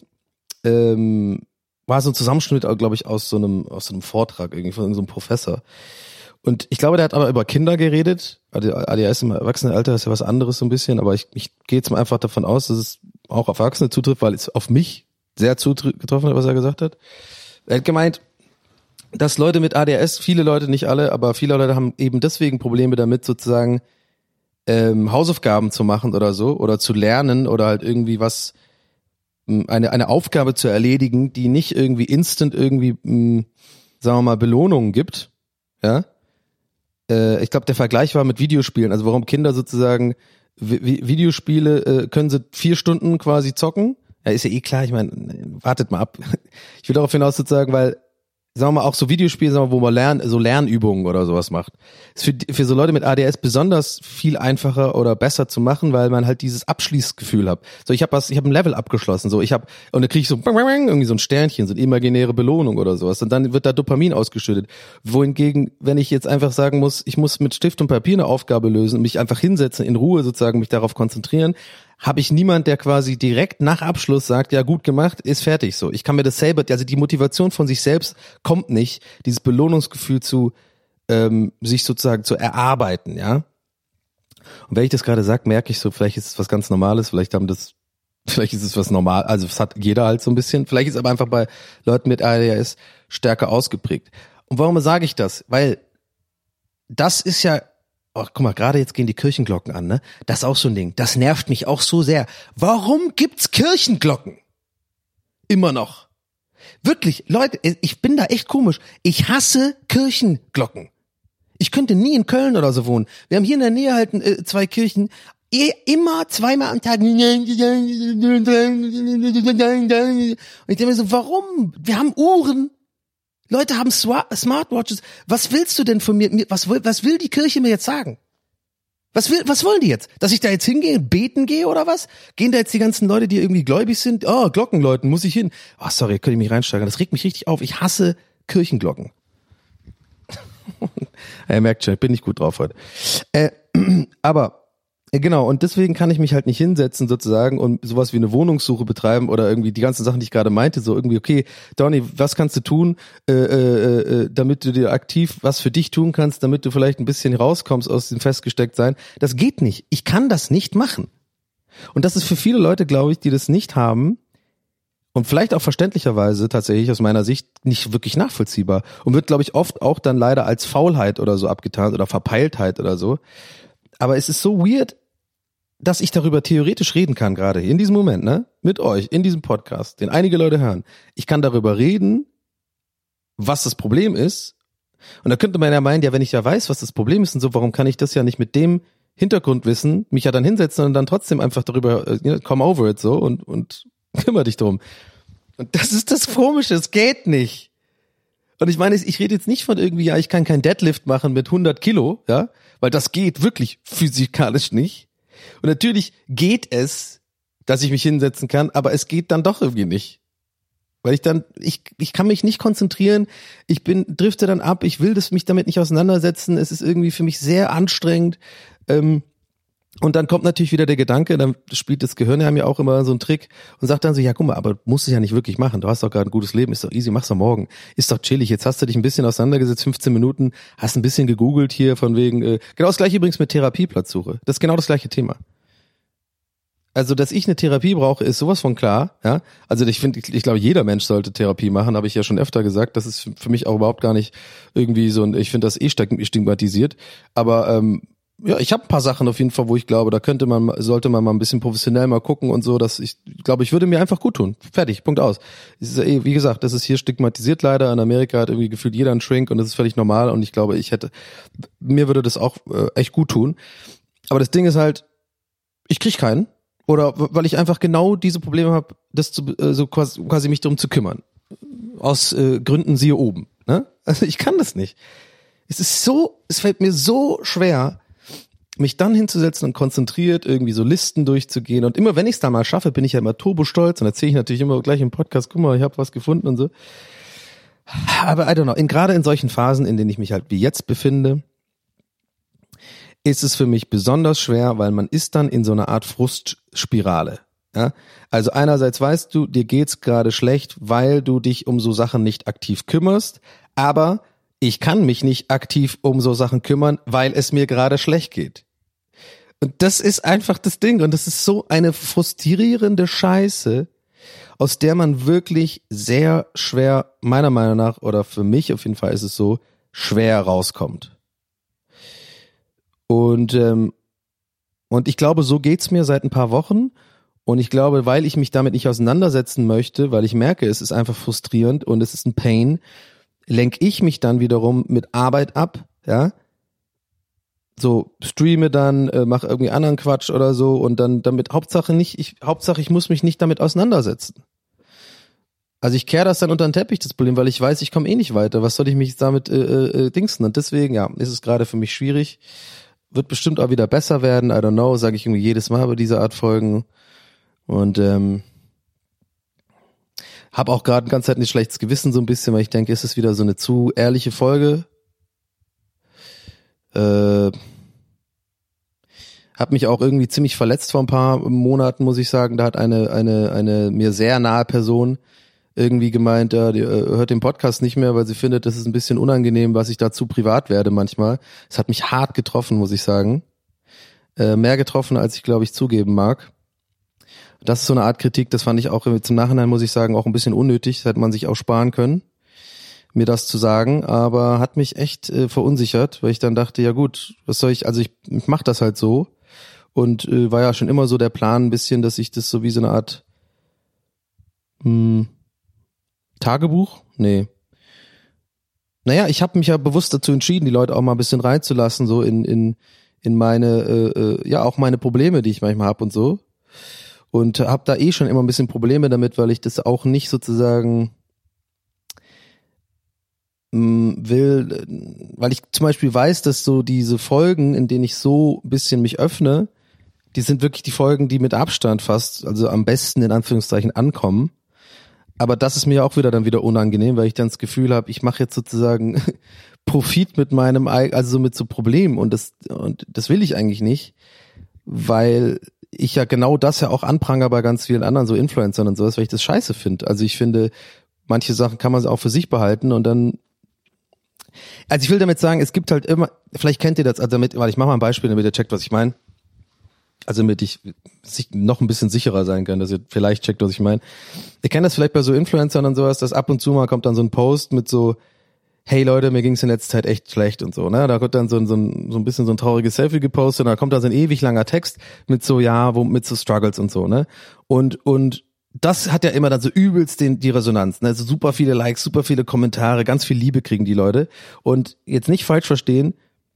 S5: ähm, war so ein Zusammenschnitt, glaube ich, aus so einem aus so einem Vortrag irgendwie von so einem Professor. Und ich glaube, der hat aber über Kinder geredet. A D H S im Erwachsenenalter ist ja was anderes so ein bisschen, aber ich, ich gehe jetzt mal einfach davon aus, dass es auch auf Erwachsene zutrifft, weil es auf mich sehr zugetroffen hat, was er gesagt hat. Er hat gemeint, dass Leute mit A D H S, viele Leute, nicht alle, aber viele Leute haben eben deswegen Probleme damit, sozusagen ähm, Hausaufgaben zu machen oder so oder zu lernen oder halt irgendwie was eine eine Aufgabe zu erledigen, die nicht irgendwie instant irgendwie, mh, sagen wir mal, Belohnungen gibt, ja. Äh, ich glaube, der Vergleich war mit Videospielen, also warum Kinder sozusagen Vi- Videospiele äh, können sie vier Stunden quasi zocken. Ja, ist ja eh klar, ich meine, wartet mal ab. Ich will darauf hinaus sozusagen, weil, sagen wir mal, auch so Videospiele, sagen wir, wo man lernt, so Lernübungen oder sowas macht. Ist für, für so Leute mit A D H S besonders viel einfacher oder besser zu machen, weil man halt dieses Abschließgefühl hat. So, ich habe was, ich habe ein Level abgeschlossen, so, ich habe, und dann kriege ich so irgendwie so ein Sternchen, so eine imaginäre Belohnung oder sowas, und dann wird da Dopamin ausgeschüttet. Wohingegen, wenn ich jetzt einfach sagen muss, ich muss mit Stift und Papier eine Aufgabe lösen, mich einfach hinsetzen, in Ruhe sozusagen mich darauf konzentrieren, habe ich niemand, der quasi direkt nach Abschluss sagt, ja, gut gemacht, ist fertig, so. Ich kann mir das selber, also die Motivation von sich selbst kommt nicht, dieses Belohnungsgefühl zu, ähm, sich sozusagen zu erarbeiten, ja. Und wenn ich das gerade sage, merke ich so, vielleicht ist es was ganz Normales, vielleicht haben das, vielleicht ist es was normal, also es hat jeder halt so ein bisschen, vielleicht ist es aber einfach bei Leuten mit A D H S stärker ausgeprägt. Und warum sage ich das? Weil das ist ja, oh, guck mal, gerade jetzt gehen die Kirchenglocken an, ne? Das ist auch so ein Ding. Das nervt mich auch so sehr. Warum gibt's Kirchenglocken? Immer noch. Wirklich, Leute, ich bin da echt komisch. Ich hasse Kirchenglocken. Ich könnte nie in Köln oder so wohnen. Wir haben hier in der Nähe halt äh, zwei Kirchen. Eh, immer zweimal am Tag. Und ich denke mir so, warum? Wir haben Uhren. Leute haben Smartwatches. Was willst du denn von mir? Was will, was will die Kirche mir jetzt sagen? Was will, was wollen die jetzt? Dass ich da jetzt hingehe, beten gehe oder was? Gehen da jetzt die ganzen Leute, die irgendwie gläubig sind? Oh, Glockenläuten, muss ich hin. Oh, sorry, könnte ich mich reinsteigern. Das regt mich richtig auf. Ich hasse Kirchenglocken. Er merkt schon, ich bin nicht gut drauf heute. Äh, aber genau, und deswegen kann ich mich halt nicht hinsetzen sozusagen und sowas wie eine Wohnungssuche betreiben oder irgendwie die ganzen Sachen, die ich gerade meinte, so irgendwie, okay, Donny, was kannst du tun, äh, äh, äh, damit du dir aktiv was für dich tun kannst, damit du vielleicht ein bisschen rauskommst aus dem Festgestecktsein. Das geht nicht. Ich kann das nicht machen. Und das ist für viele Leute, glaube ich, die das nicht haben und vielleicht auch verständlicherweise tatsächlich aus meiner Sicht nicht wirklich nachvollziehbar und wird, glaube ich, oft auch dann leider als Faulheit oder so abgetan oder Verpeiltheit oder so. Aber es ist so weird, dass ich darüber theoretisch reden kann, gerade in diesem Moment, ne, mit euch, in diesem Podcast, den einige Leute hören. Ich kann darüber reden, was das Problem ist. Und da könnte man ja meinen, ja, wenn ich ja weiß, was das Problem ist und so, warum kann ich das ja nicht mit dem Hintergrundwissen mich ja dann hinsetzen und dann trotzdem einfach darüber, äh, come over it so und, und kümmere dich drum. Und das ist das Komische, es geht nicht. Und ich meine, ich rede jetzt nicht von irgendwie, ja, ich kann kein Deadlift machen mit hundert Kilo, ja, weil das geht wirklich physikalisch nicht. Und natürlich geht es, dass ich mich hinsetzen kann, aber es geht dann doch irgendwie nicht. Weil ich dann, ich, ich kann mich nicht konzentrieren, ich bin, drifte dann ab, ich will das mich damit nicht auseinandersetzen, es ist irgendwie für mich sehr anstrengend, ähm, und dann kommt natürlich wieder der Gedanke, dann spielt das Gehirn ja mir auch immer so einen Trick und sagt dann so, ja guck mal, aber musst du ja nicht wirklich machen, du hast doch gerade ein gutes Leben, ist doch easy, mach's doch morgen, ist doch chillig, jetzt hast du dich ein bisschen auseinandergesetzt, fünfzehn Minuten, hast ein bisschen gegoogelt hier von wegen, äh, genau das gleiche übrigens mit Therapieplatzsuche, das ist genau das gleiche Thema. Also, dass ich eine Therapie brauche, ist sowas von klar, ja. Also ich finde, ich, ich glaube, jeder Mensch sollte Therapie machen, habe ich ja schon öfter gesagt. Das ist für mich auch überhaupt gar nicht irgendwie so ein, ich finde das eh stigmatisiert. Aber ähm, ja, ich habe ein paar Sachen auf jeden Fall, wo ich glaube, da könnte man, sollte man mal ein bisschen professionell mal gucken und so, dass ich glaube, ich würde mir einfach gut tun. Fertig, Punkt aus. Es ist ja eh, wie gesagt, das ist hier stigmatisiert leider. In Amerika hat irgendwie gefühlt jeder einen Shrink und das ist völlig normal und ich glaube, ich hätte, mir würde das auch äh, echt gut tun. Aber das Ding ist halt, ich krieg keinen. Oder weil ich einfach genau diese Probleme habe, das zu, äh, so quasi, quasi mich darum zu kümmern. Aus äh, Gründen siehe oben. Ne? Also ich kann das nicht. Es ist so, es fällt mir so schwer, mich dann hinzusetzen und konzentriert irgendwie so Listen durchzugehen. Und immer wenn ich es da mal schaffe, bin ich ja immer turbostolz und erzähle ich natürlich immer gleich im Podcast, guck mal, ich habe was gefunden und so. Aber I don't know, in, gerade in solchen Phasen, in denen ich mich halt wie jetzt befinde, ist es für mich besonders schwer, weil man ist dann in so einer Art Frustspirale. Ja? Also einerseits weißt du, dir geht's gerade schlecht, weil du dich um so Sachen nicht aktiv kümmerst, aber ich kann mich nicht aktiv um so Sachen kümmern, weil es mir gerade schlecht geht. Und das ist einfach das Ding und das ist so eine frustrierende Scheiße, aus der man wirklich sehr schwer, meiner Meinung nach, oder für mich auf jeden Fall ist es so, schwer rauskommt. Und ähm, und ich glaube, so geht's mir seit ein paar Wochen. Und ich glaube, weil ich mich damit nicht auseinandersetzen möchte, weil ich merke, es ist einfach frustrierend und es ist ein Pain, lenke ich mich dann wiederum mit Arbeit ab, ja. So streame dann, äh, mache irgendwie anderen Quatsch oder so und dann damit Hauptsache nicht, ich Hauptsache ich muss mich nicht damit auseinandersetzen. Also ich kehre das dann unter den Teppich, das Problem, weil ich weiß, ich komme eh nicht weiter. Was soll ich mich damit äh, äh, dingsen? Und deswegen, ja, ist es gerade für mich schwierig. Wird bestimmt auch wieder besser werden, I don't know, sage ich irgendwie jedes Mal bei dieser Art Folgen. Und ähm, habe auch gerade die ganze Zeit ein schlechtes Gewissen so ein bisschen, weil ich denke, ist es wieder so eine zu ehrliche Folge. Äh, hab mich auch irgendwie ziemlich verletzt vor ein paar Monaten, muss ich sagen. Da hat eine eine eine mir sehr nahe Person irgendwie gemeint, ja, die äh, hört den Podcast nicht mehr, weil sie findet, das ist ein bisschen unangenehm, was ich da zu privat werde manchmal. Es hat mich hart getroffen, muss ich sagen. Äh, mehr getroffen, als ich, glaube ich, zugeben mag. Das ist so eine Art Kritik, das fand ich auch zum Nachhinein, muss ich sagen, auch ein bisschen unnötig. Das hätte man sich auch sparen können, mir das zu sagen. Aber hat mich echt äh, verunsichert, weil ich dann dachte, ja gut, was soll ich, also ich, ich mach das halt so. Und äh, war ja schon immer so der Plan ein bisschen, dass ich das so wie so eine Art mh, Tagebuch? Nee. Naja, ich habe mich ja bewusst dazu entschieden, die Leute auch mal ein bisschen reinzulassen, so in in in meine, äh, äh, ja auch meine Probleme, die ich manchmal habe und so. Und habe da eh schon immer ein bisschen Probleme damit, weil ich das auch nicht sozusagen mh, will, weil ich zum Beispiel weiß, dass so diese Folgen, in denen ich so ein bisschen mich öffne, die sind wirklich die Folgen, die mit Abstand fast, also am besten in Anführungszeichen ankommen. Aber das ist mir auch wieder dann wieder unangenehm, weil ich dann das Gefühl habe, ich mache jetzt sozusagen Profit mit meinem, also so mit so Problemen und das und das will ich eigentlich nicht, weil ich ja genau das ja auch anprangere bei ganz vielen anderen so Influencern und sowas, weil ich das scheiße finde. Also ich finde, manche Sachen kann man auch für sich behalten und dann, also ich will damit sagen, es gibt halt immer, vielleicht kennt ihr das, also damit, weil ich mache mal ein Beispiel, damit ihr checkt, was ich meine. Also damit ich noch ein bisschen sicherer sein kann, dass ihr vielleicht checkt, was ich meine. Ihr kennt das vielleicht bei so Influencern und sowas, dass ab und zu mal kommt dann so ein Post mit so, hey Leute, mir ging's in letzter Zeit echt schlecht und so, ne? Da kommt dann so ein, so ein, so ein bisschen so ein trauriges Selfie gepostet und da kommt dann so ein ewig langer Text mit so, ja, wo, mit so Struggles und so, ne? Und, und das hat ja immer dann so übelst den, die Resonanz, ne? Also super viele Likes, super viele Kommentare, ganz viel Liebe kriegen die Leute. Und jetzt nicht falsch verstehen,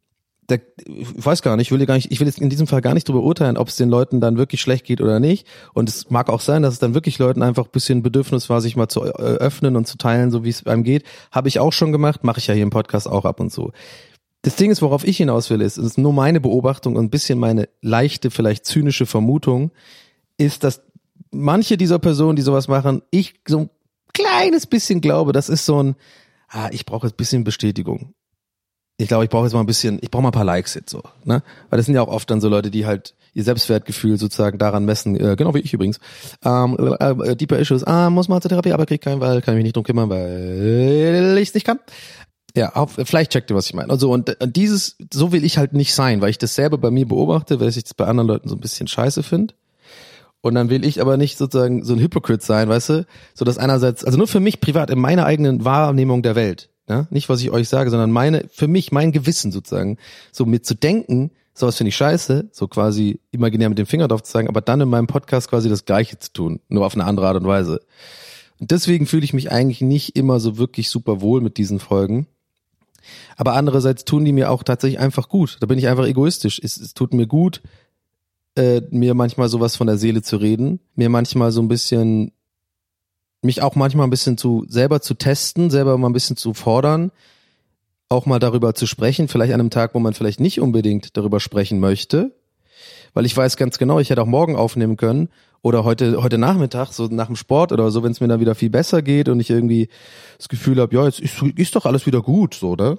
S5: der, ich weiß gar nicht, ich will gar nicht, ich will jetzt in diesem Fall gar nicht drüber urteilen, ob es den Leuten dann wirklich schlecht geht oder nicht. Und es mag auch sein, dass es dann wirklich Leuten einfach ein bisschen Bedürfnis war, sich mal zu öffnen und zu teilen, so wie es einem geht. Habe ich auch schon gemacht, mache ich ja hier im Podcast auch ab und zu. Das Ding ist, worauf ich hinaus will, ist, es ist nur meine Beobachtung und ein bisschen meine leichte, vielleicht zynische Vermutung, ist, dass manche dieser Personen, die sowas machen, ich so ein kleines bisschen glaube, das ist so ein, ah, ich brauche jetzt ein bisschen Bestätigung. Ich glaube, ich brauche jetzt mal ein bisschen, ich brauche mal ein paar Likes jetzt so, ne? Weil das sind ja auch oft dann so Leute, die halt ihr Selbstwertgefühl sozusagen daran messen, äh, genau wie ich übrigens. Ähm, äh, Deeper Issues, ah, muss mal zur Therapie, aber krieg keinen, weil kann ich mich nicht drum kümmern, weil ich es nicht kann. Ja, auf, vielleicht checkt ihr, was ich meine. Also und, und dieses, so will ich halt nicht sein, weil ich das selber bei mir beobachte, weil ich das bei anderen Leuten so ein bisschen scheiße finde. Und dann will ich aber nicht sozusagen so ein Hypocrite sein, weißt du? So dass einerseits, also nur für mich privat, in meiner eigenen Wahrnehmung der Welt, ja? Nicht, was ich euch sage, sondern meine, für mich, mein Gewissen sozusagen, so mit zu denken, sowas finde ich scheiße, so quasi imaginär mit dem Finger drauf zu zeigen, aber dann in meinem Podcast quasi das Gleiche zu tun, nur auf eine andere Art und Weise. Und deswegen fühle ich mich eigentlich nicht immer so wirklich super wohl mit diesen Folgen. Aber andererseits tun die mir auch tatsächlich einfach gut. Da bin ich einfach egoistisch. Es, es tut mir gut, äh, mir manchmal sowas von der Seele zu reden, mir manchmal so ein bisschen, mich auch manchmal ein bisschen zu selber zu testen, selber mal ein bisschen zu fordern, auch mal darüber zu sprechen, vielleicht an einem Tag, wo man vielleicht nicht unbedingt darüber sprechen möchte, weil ich weiß ganz genau, ich hätte auch morgen aufnehmen können oder heute heute Nachmittag, so nach dem Sport oder so, wenn es mir dann wieder viel besser geht und ich irgendwie das Gefühl habe, ja, jetzt ist, ist doch alles wieder gut, so, oder?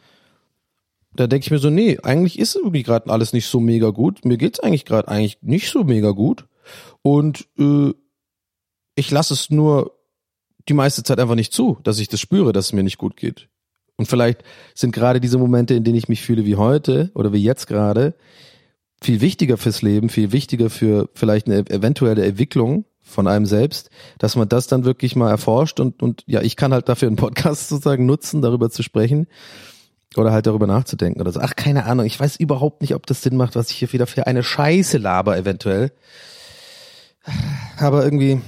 S5: Da denke ich mir so, nee, eigentlich ist irgendwie gerade alles nicht so mega gut. Mir geht's eigentlich gerade eigentlich nicht so mega gut. Und äh, ich lasse es nur die meiste Zeit einfach nicht zu, dass ich das spüre, dass es mir nicht gut geht. Und vielleicht sind gerade diese Momente, in denen ich mich fühle wie heute oder wie jetzt gerade, viel wichtiger fürs Leben, viel wichtiger für vielleicht eine eventuelle Entwicklung von einem selbst, dass man das dann wirklich mal erforscht und und ja, ich kann halt dafür einen Podcast sozusagen nutzen, darüber zu sprechen. Oder halt darüber nachzudenken oder so. Ach, keine Ahnung. Ich weiß überhaupt nicht, ob das Sinn macht, was ich hier wieder für eine Scheiße laber eventuell. Aber irgendwie,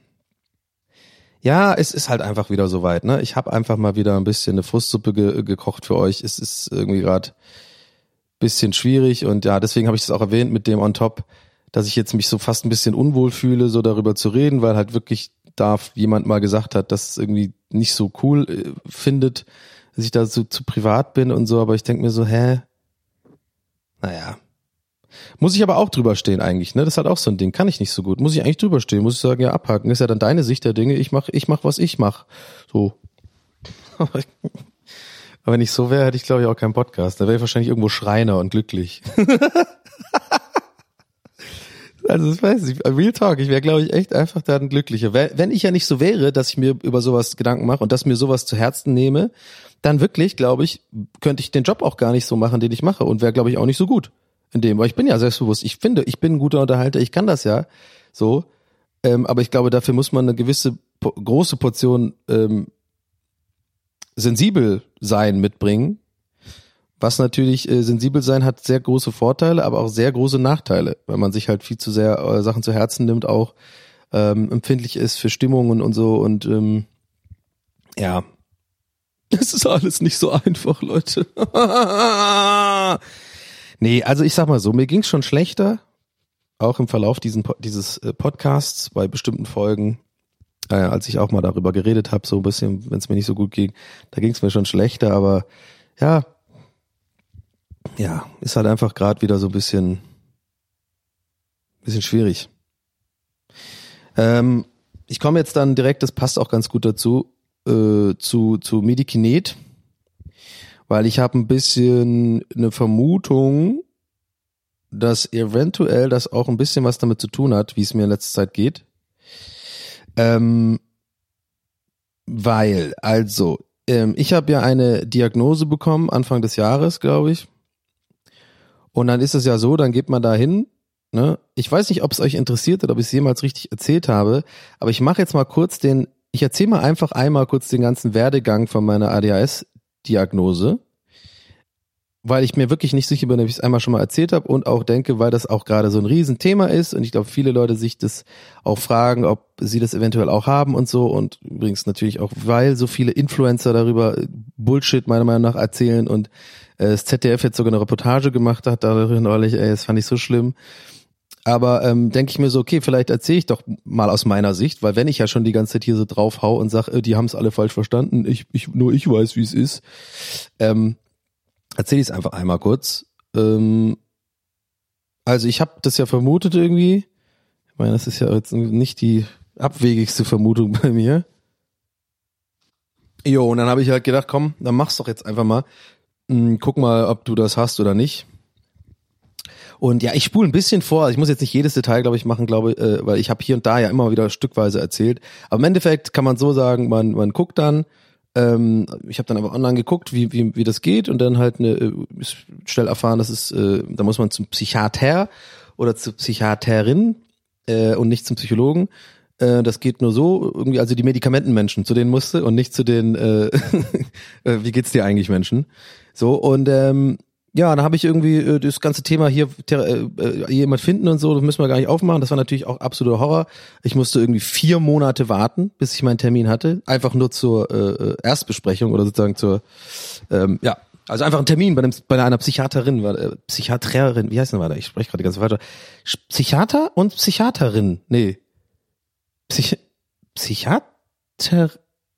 S5: ja, es ist halt einfach wieder soweit, ne? Ich habe einfach mal wieder ein bisschen eine Frustsuppe ge- gekocht für euch. Es ist irgendwie gerade ein bisschen schwierig und ja, deswegen habe ich das auch erwähnt mit dem on top, dass ich jetzt mich so fast ein bisschen unwohl fühle, so darüber zu reden, weil halt wirklich da jemand mal gesagt hat, dass es irgendwie nicht so cool äh, findet, dass ich da so zu privat bin und so, aber ich denke mir so, hä? Naja. Muss ich aber auch drüber stehen eigentlich, ne? Das ist halt auch so ein Ding. Kann ich nicht so gut. Muss ich eigentlich drüber stehen. Muss ich sagen, ja, abhaken. Ist ja dann deine Sicht der Dinge. Ich mach, ich mach, was ich mach. So. Aber wenn ich so wäre, hätte ich, glaube ich, auch keinen Podcast. Da wäre ich wahrscheinlich irgendwo Schreiner und glücklich. Also das weiß ich, Real Talk, ich wäre, glaube ich, echt einfach dann glücklicher. Wenn ich ja nicht so wäre, dass ich mir über sowas Gedanken mache und dass mir sowas zu Herzen nehme, dann wirklich, glaube ich, könnte ich den Job auch gar nicht so machen, den ich mache und wäre, glaube ich, auch nicht so gut in dem, weil ich bin ja selbstbewusst. Ich finde, ich bin ein guter Unterhalter, ich kann das ja so, ähm, aber ich glaube, dafür muss man eine gewisse po- große Portion ähm, sensibel sein mitbringen. Was natürlich, äh, sensibel sein hat sehr große Vorteile, aber auch sehr große Nachteile, weil man sich halt viel zu sehr äh, Sachen zu Herzen nimmt, auch ähm, empfindlich ist für Stimmungen und so und ähm, ja, es ist alles nicht so einfach, Leute. Nee, also ich sag mal so, mir ging's schon schlechter, auch im Verlauf diesen, dieses äh, Podcasts bei bestimmten Folgen, äh, als ich auch mal darüber geredet habe, so ein bisschen, wenn es mir nicht so gut ging, da ging's mir schon schlechter, aber ja, Ja, ist halt einfach gerade wieder so ein bisschen, bisschen schwierig. Ähm, ich komme jetzt dann direkt, das passt auch ganz gut dazu, äh, zu zu Medikinet, weil ich habe ein bisschen eine Vermutung, dass eventuell das auch ein bisschen was damit zu tun hat, wie es mir in letzter Zeit geht. Ähm, weil, also, ähm, ich habe ja eine Diagnose bekommen, Anfang des Jahres, glaube ich. Und dann ist es ja so, dann geht man da hin, ne? Ich weiß nicht, ob es euch interessiert oder ob ich es jemals richtig erzählt habe, aber ich mache jetzt mal kurz den, ich erzähle mal einfach einmal kurz den ganzen Werdegang von meiner A D H S-Diagnose, weil ich mir wirklich nicht sicher bin, ob ich es einmal schon mal erzählt habe und auch denke, weil das auch gerade so ein Riesenthema ist und ich glaube, viele Leute sich das auch fragen, ob sie das eventuell auch haben und so und übrigens natürlich auch, weil so viele Influencer darüber Bullshit meiner Meinung nach erzählen und äh, das Z D F jetzt sogar eine Reportage gemacht hat, darüber neulich, ey, das fand ich so schlimm. Aber ähm, denke ich mir so, okay, vielleicht erzähle ich doch mal aus meiner Sicht, weil wenn ich ja schon die ganze Zeit hier so drauf hau und sage, äh, die haben es alle falsch verstanden, ich, ich nur ich weiß, wie es ist, ähm, erzähle ich es einfach einmal kurz. Ähm, also ich habe das ja vermutet irgendwie. Ich meine, das ist ja jetzt nicht die abwegigste Vermutung bei mir. Jo, und dann habe ich halt gedacht, komm, dann mach's doch jetzt einfach mal. Hm, guck mal, ob du das hast oder nicht. Und ja, ich spule ein bisschen vor. Also ich muss jetzt nicht jedes Detail, glaube ich, machen, glaube ich, äh, weil ich habe hier und da ja immer wieder stückweise erzählt. Aber im Endeffekt kann man so sagen, man man guckt dann. Ähm, ich habe dann aber online geguckt, wie wie wie das geht und dann halt eine, äh, schnell erfahren, dass es, äh, da muss man zum Psychiater oder zur Psychiaterin äh, und nicht zum Psychologen. Äh, das geht nur so, irgendwie, also die Medikamentenmenschen, zu denen musste und nicht zu den, äh, wie geht's dir eigentlich Menschen? So und ähm, ja, dann habe ich irgendwie äh, das ganze Thema hier äh, äh, jemand finden und so, das müssen wir gar nicht aufmachen. Das war natürlich auch absoluter Horror. Ich musste irgendwie vier Monate warten, bis ich meinen Termin hatte. Einfach nur zur äh, Erstbesprechung oder sozusagen zur, ähm, ja, also einfach ein Termin bei, einem, bei einer Psychiaterin, äh, Psychiaterin, wie heißt denn weiter? Ich spreche gerade die ganze Zeit. Psychiater und Psychiaterin, nee. Psych Psychiater,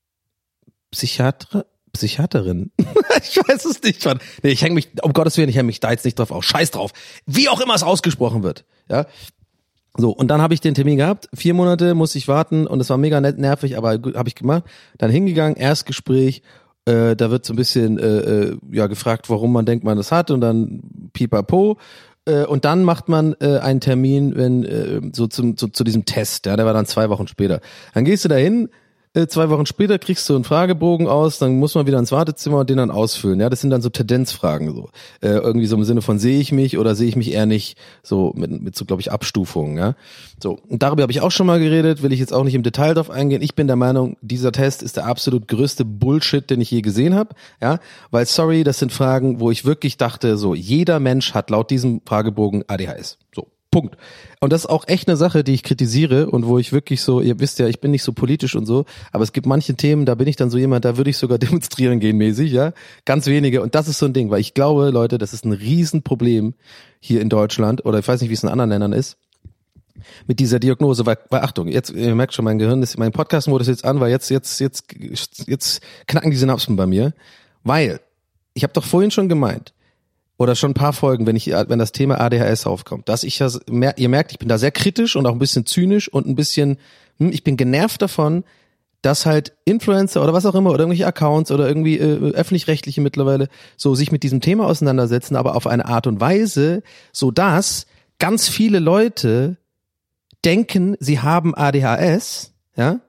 S5: Psychiater, Psychiaterin. Ich weiß es nicht, Mann. Nee, ich hänge mich, um Gottes Willen, ich hänge mich da jetzt nicht drauf auf. Scheiß drauf. Wie auch immer es ausgesprochen wird. Ja. So, und dann habe ich den Termin gehabt. Vier Monate musste ich warten und es war mega nett, nervig, aber habe ich gemacht. Dann hingegangen, Erstgespräch. Äh, da wird so ein bisschen äh, ja gefragt, warum man denkt, man das hat und dann pipapo. Äh, und dann macht man äh, einen Termin, wenn äh, so zum zu, zu diesem Test. Ja, der war dann zwei Wochen später. Dann gehst du da hin. Zwei Wochen später kriegst du einen Fragebogen aus, dann muss man wieder ins Wartezimmer und den dann ausfüllen. Ja, das sind dann so Tendenzfragen so. Äh, irgendwie so im Sinne von sehe ich mich oder sehe ich mich eher nicht, so mit, mit so, glaube ich, Abstufungen, ja. So, und darüber habe ich auch schon mal geredet, will ich jetzt auch nicht im Detail drauf eingehen. Ich bin der Meinung, dieser Test ist der absolut größte Bullshit, den ich je gesehen habe, ja, weil sorry, das sind Fragen, wo ich wirklich dachte, so jeder Mensch hat laut diesem Fragebogen A D H S. So. Punkt. Und das ist auch echt eine Sache, die ich kritisiere und wo ich wirklich so, ihr wisst ja, ich bin nicht so politisch und so, aber es gibt manche Themen, da bin ich dann so jemand, da würde ich sogar demonstrieren gehen mäßig, ja, ganz wenige und das ist so ein Ding, weil ich glaube, Leute, das ist ein Riesenproblem hier in Deutschland oder ich weiß nicht, wie es in anderen Ländern ist, mit dieser Diagnose, weil, weil Achtung, jetzt, ihr merkt schon, mein Gehirn ist, mein Podcast-Modus jetzt an, weil jetzt, jetzt, jetzt, jetzt knacken die Synapsen bei mir, weil, ich habe doch vorhin schon gemeint, oder schon ein paar Folgen, wenn ich, wenn das Thema A D H S aufkommt, dass ich ja, ihr merkt, ich bin da sehr kritisch und auch ein bisschen zynisch und ein bisschen, ich bin genervt davon, dass halt Influencer oder was auch immer oder irgendwelche Accounts oder irgendwie äh, öffentlich-rechtliche mittlerweile so sich mit diesem Thema auseinandersetzen, aber auf eine Art und Weise, so dass ganz viele Leute denken, sie haben A D H S, ja,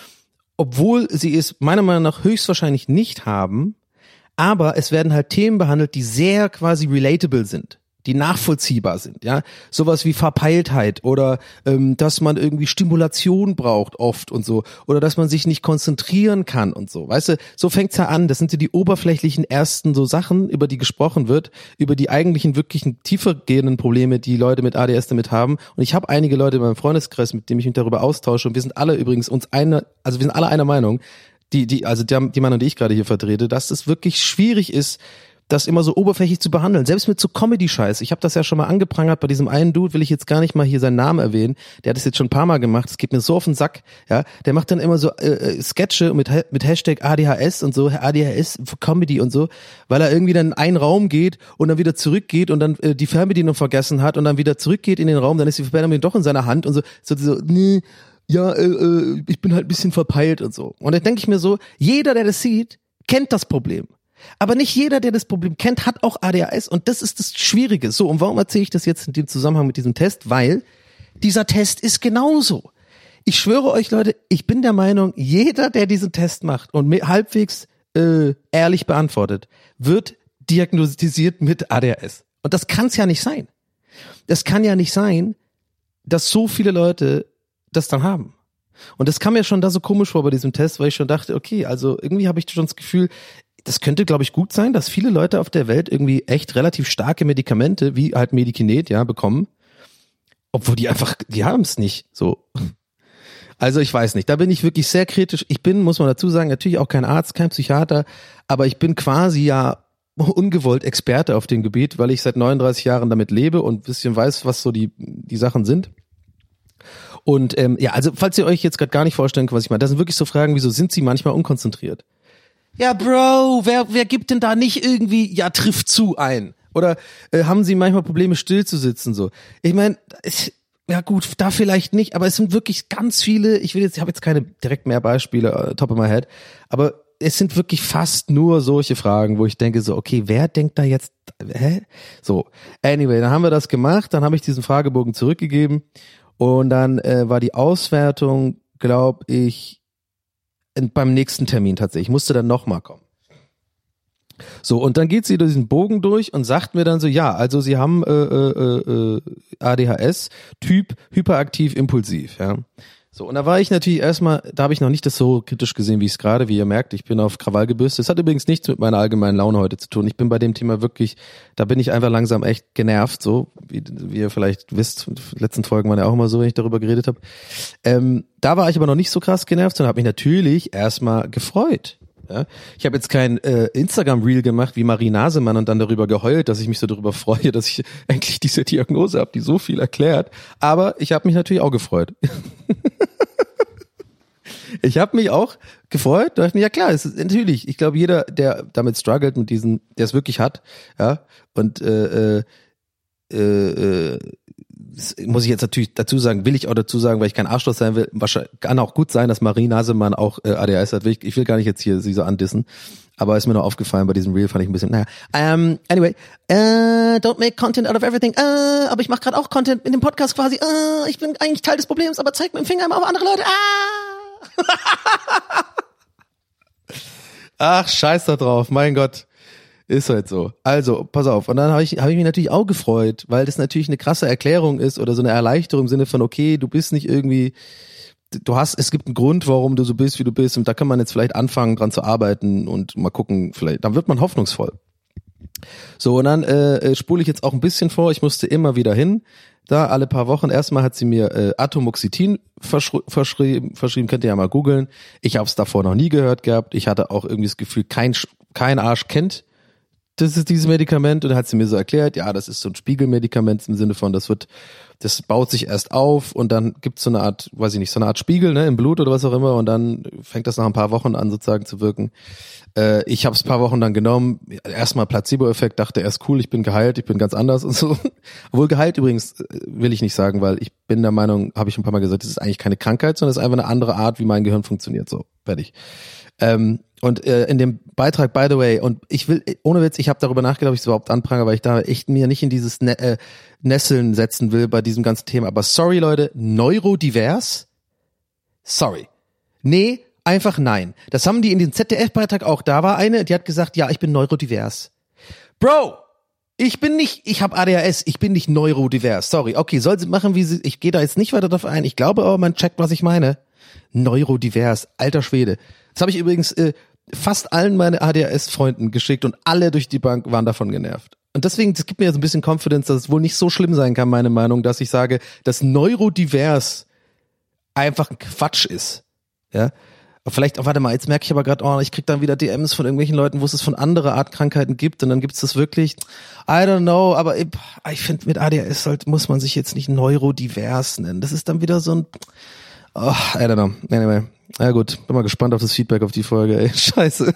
S5: obwohl sie es meiner Meinung nach höchstwahrscheinlich nicht haben. Aber es werden halt Themen behandelt, die sehr quasi relatable sind, die nachvollziehbar sind, ja. Sowas wie Verpeiltheit oder ähm, dass man irgendwie Stimulation braucht oft und so oder dass man sich nicht konzentrieren kann und so. Weißt du, so fängt's ja an. Das sind ja die oberflächlichen ersten so Sachen, über die gesprochen wird, über die eigentlichen wirklichen tiefergehenden Probleme, die Leute mit A D S damit haben. Und ich habe einige Leute in meinem Freundeskreis, mit denen ich mich darüber austausche und wir sind alle übrigens uns eine, also wir sind alle einer Meinung. Die, die, also die, die Meinung, die ich gerade hier vertrete, dass es wirklich schwierig ist, das immer so oberflächlich zu behandeln. Selbst mit so Comedy-Scheiß. Ich habe das ja schon mal angeprangert bei diesem einen Dude, will ich jetzt gar nicht mal hier seinen Namen erwähnen. Der hat das jetzt schon ein paar Mal gemacht. Es geht mir so auf den Sack. Ja, der macht dann immer so äh, Sketche mit mit Hashtag A D H S und so, A D H S für Comedy und so, weil er irgendwie dann in einen Raum geht und dann wieder zurückgeht und dann äh, die Fernbedienung vergessen hat und dann wieder zurückgeht in den Raum. Dann ist die Fernbedienung doch in seiner Hand und so so, so nee. Ja, äh, äh, ich bin halt ein bisschen verpeilt und so. Und dann denke ich mir so, jeder, der das sieht, kennt das Problem. Aber nicht jeder, der das Problem kennt, hat auch A D H S und das ist das Schwierige. So, und warum erzähle ich das jetzt in dem Zusammenhang mit diesem Test? Weil dieser Test ist genauso. Ich schwöre euch, Leute, ich bin der Meinung, jeder, der diesen Test macht und halbwegs äh, ehrlich beantwortet, wird diagnostiziert mit A D H S. Und das kann es ja nicht sein. Das kann ja nicht sein, dass so viele Leute das dann haben. Und das kam mir schon da so komisch vor bei diesem Test, weil ich schon dachte, okay, also irgendwie habe ich schon das Gefühl, das könnte, glaube ich, gut sein, dass viele Leute auf der Welt irgendwie echt relativ starke Medikamente, wie halt Medikinet, ja, bekommen, obwohl die einfach, die haben es nicht, so. Also ich weiß nicht, da bin ich wirklich sehr kritisch. Ich bin, muss man dazu sagen, natürlich auch kein Arzt, kein Psychiater, aber ich bin quasi ja ungewollt Experte auf dem Gebiet, weil ich seit neununddreißig Jahren damit lebe und ein bisschen weiß, was so die die Sachen sind. Und ähm, ja, also falls ihr euch jetzt gerade gar nicht vorstellen könnt, was ich meine, das sind wirklich so Fragen, wieso sind sie manchmal unkonzentriert? Ja, Bro, wer wer gibt denn da nicht irgendwie, ja, trifft zu ein? Oder äh, haben sie manchmal Probleme, still zu sitzen so? Ich meine, ja gut, da vielleicht nicht, aber es sind wirklich ganz viele, ich will jetzt, ich habe jetzt keine direkt mehr Beispiele, uh, top of my head, aber es sind wirklich fast nur solche Fragen, wo ich denke so, okay, wer denkt da jetzt, hä? So, anyway, dann haben wir das gemacht, dann habe ich diesen Fragebogen zurückgegeben und dann äh, war die Auswertung, glaube ich, in, beim nächsten Termin tatsächlich, ich musste dann nochmal kommen. So, und dann geht sie durch diesen Bogen durch und sagt mir dann so, ja, also sie haben äh, äh, äh, A D H S, Typ hyperaktiv impulsiv, ja. So, und da war ich natürlich erstmal, da habe ich noch nicht das so kritisch gesehen, wie ich es gerade, wie ihr merkt, ich bin auf Krawall gebürstet. Das hat übrigens nichts mit meiner allgemeinen Laune heute zu tun. Ich bin bei dem Thema wirklich, da bin ich einfach langsam echt genervt, so, wie, wie ihr vielleicht wisst, die letzten Folgen waren ja auch immer so, wenn ich darüber geredet habe. Ähm, da war ich aber noch nicht so krass genervt, sondern habe mich natürlich erstmal gefreut. Ja, ich habe jetzt kein äh, Instagram-Reel gemacht wie Marie Nasemann und dann darüber geheult, dass ich mich so darüber freue, dass ich endlich diese Diagnose habe, die so viel erklärt. Aber ich habe mich natürlich auch gefreut. Ich habe mich auch gefreut. Da dachte ich, ja klar, es ist natürlich. Ich glaube, jeder, der damit struggelt, mit diesen, der es wirklich hat, ja, und äh, äh, äh, muss ich jetzt natürlich dazu sagen, will ich auch dazu sagen, weil ich kein Arschloch sein will, wahrscheinlich kann auch gut sein, dass Marie Nasemann auch äh, A D H S hat. Ich, ich will gar nicht jetzt hier sie so andissen, aber ist mir nur aufgefallen bei diesem Reel, fand ich ein bisschen, naja. Um, anyway, uh, don't make content out of everything, uh, aber ich mache gerade auch Content in dem Podcast quasi, uh, ich bin eigentlich Teil des Problems, aber zeig mit dem Finger immer auf andere Leute, ah! Ach, scheiß da drauf, mein Gott. Ist halt so. Also, pass auf. Und dann habe ich, hab ich mich natürlich auch gefreut, weil das natürlich eine krasse Erklärung ist oder so eine Erleichterung im Sinne von, okay, du bist nicht irgendwie, du hast, es gibt einen Grund, warum du so bist, wie du bist, und da kann man jetzt vielleicht anfangen, dran zu arbeiten und mal gucken, vielleicht, dann wird man hoffnungsvoll. So, und dann äh, spule ich jetzt auch ein bisschen vor, ich musste immer wieder hin, da alle paar Wochen. Erstmal hat sie mir äh, Atomoxetin verschri- verschrieben, verschrieben, könnt ihr ja mal googeln. Ich habe es davor noch nie gehört gehabt, ich hatte auch irgendwie das Gefühl, kein, kein Arsch kennt das ist dieses Medikament, und dann hat sie mir so erklärt, ja, das ist so ein Spiegelmedikament im Sinne von, das wird, das baut sich erst auf und dann gibt's so eine Art, weiß ich nicht, so eine Art Spiegel, ne, im Blut oder was auch immer, und dann fängt das nach ein paar Wochen an sozusagen zu wirken. Äh, ich habe es ein paar Wochen dann genommen, erstmal Placebo-Effekt, dachte erst cool, ich bin geheilt, ich bin ganz anders und so. Obwohl geheilt übrigens will ich nicht sagen, weil ich bin der Meinung, habe ich ein paar Mal gesagt, das ist eigentlich keine Krankheit, sondern es ist einfach eine andere Art, wie mein Gehirn funktioniert, so, fertig. Ähm, und äh, in dem Beitrag, by the way, und ich will, ohne Witz, ich habe darüber nachgedacht, ob ich es überhaupt anprangere, weil ich da echt mir nicht in dieses ne- äh, Nesseln setzen will bei diesem ganzen Thema. Aber sorry, Leute, neurodivers? Sorry. Nee, einfach nein. Das haben die in dem Z D F-Beitrag auch. Da war eine, die hat gesagt, ja, ich bin neurodivers. Bro, ich bin nicht, ich habe A D H S, ich bin nicht neurodivers. Sorry, okay, soll sie machen, wie sie, ich gehe da jetzt nicht weiter drauf ein. Ich glaube aber, man checkt, was ich meine. Neurodivers, alter Schwede. Das habe ich übrigens äh, fast allen meine A D H S-Freunden geschickt und alle durch die Bank waren davon genervt. Und deswegen, das gibt mir so ein bisschen Confidence, dass es wohl nicht so schlimm sein kann, meine Meinung, dass ich sage, dass neurodivers einfach ein Quatsch ist. Ja. Vielleicht, oh, warte mal, jetzt merke ich aber gerade, oh, ich krieg dann wieder D Ms von irgendwelchen Leuten, wo es es von anderen Art Krankheiten gibt, und dann gibt's das wirklich, I don't know, aber ich, ich finde, mit A D H S halt, muss man sich jetzt nicht neurodivers nennen. Das ist dann wieder so ein, oh, I don't know. Anyway. Ja gut, bin mal gespannt auf das Feedback auf die Folge, ey. Scheiße.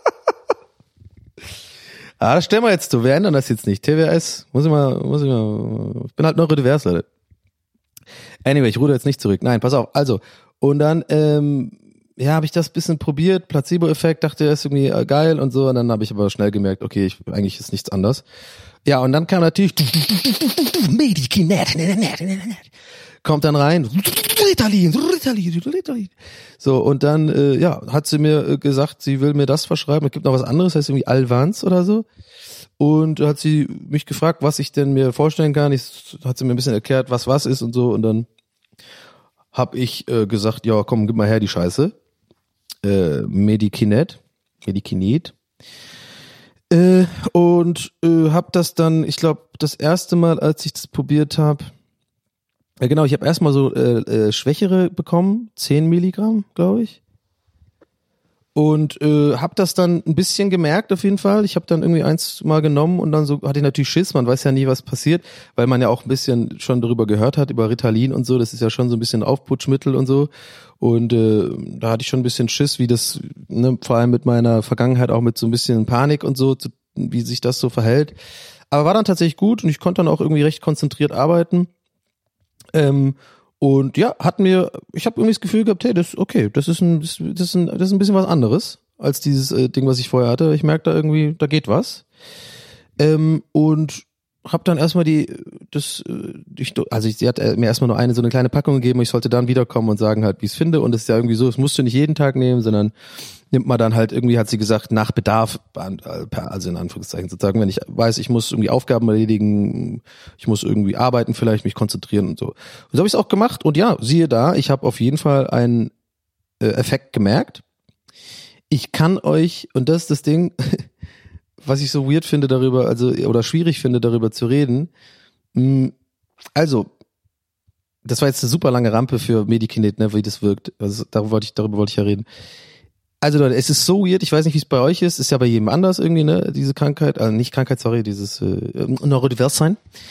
S5: Ah, das stellen wir jetzt zu. Wir ändern das jetzt nicht. T W S, muss ich mal, muss ich mal, ich bin halt neurodivers, Leute. Anyway, ich ruder jetzt nicht zurück. Nein, pass auf. Also, und dann, ähm, ja, habe ich das bisschen probiert, Placebo-Effekt, dachte, er ist irgendwie äh, geil und so, und dann habe ich aber schnell gemerkt, okay, ich, eigentlich ist nichts anders. Ja, und dann kam natürlich Medikinet, kommt dann rein, Ritalin, Ritalin, Ritalin. So, und dann, äh, ja, hat sie mir äh, gesagt, sie will mir das verschreiben. Es gibt noch was anderes, heißt irgendwie Alvans oder so. Und hat sie mich gefragt, was ich denn mir vorstellen kann. Ich, hat sie mir ein bisschen erklärt, was was ist und so. Und dann hab ich äh, gesagt, ja, komm, gib mal her die Scheiße. Äh, Medikinet, Medikinet. Äh, und äh, hab das dann, ich glaube, das erste Mal, als ich das probiert habe, ja genau, ich habe erstmal so äh, äh, schwächere bekommen, zehn Milligramm, glaube ich. Und äh, habe das dann ein bisschen gemerkt auf jeden Fall. Ich habe dann irgendwie eins mal genommen und dann so hatte ich natürlich Schiss. Man weiß ja nie, was passiert, weil man ja auch ein bisschen schon darüber gehört hat, über Ritalin und so. Das ist ja schon so ein bisschen Aufputschmittel und so. Und äh, da hatte ich schon ein bisschen Schiss, wie das, ne, vor allem mit meiner Vergangenheit auch mit so ein bisschen Panik und so, wie sich das so verhält. Aber war dann tatsächlich gut und ich konnte dann auch irgendwie recht konzentriert arbeiten. Ähm, Und ja, hat mir, ich habe irgendwie das Gefühl gehabt, hey, das okay, das ist ein, das ist ein, das ist ein bisschen was anderes als dieses äh, Ding, was ich vorher hatte. Ich merke da irgendwie, da geht was. Ähm, und habe dann erstmal die, das, ich, also ich, sie hat mir erstmal nur eine so eine kleine Packung gegeben. Ich sollte dann wiederkommen und sagen halt, wie ich es finde. Und es ist ja irgendwie so, es musst du nicht jeden Tag nehmen, sondern nimmt man dann halt irgendwie, hat sie gesagt, nach Bedarf, also in Anführungszeichen sozusagen, wenn ich weiß, ich muss irgendwie Aufgaben erledigen, ich muss irgendwie arbeiten, vielleicht mich konzentrieren und so. Und so habe ich es auch gemacht und ja, siehe da, ich habe auf jeden Fall einen äh, Effekt gemerkt. Ich kann euch, und das ist das Ding, was ich so weird finde darüber, also oder schwierig finde darüber zu reden, also das war jetzt eine super lange Rampe für Medikinet, ne, wie das wirkt. Also darüber wollte ich, darüber wollte ich ja reden. Also Leute, es ist so weird, ich weiß nicht, wie es bei euch ist, ist ja bei jedem anders irgendwie, ne, diese Krankheit, also nicht Krankheit, sorry, dieses äh, Neurodiverse-Sein.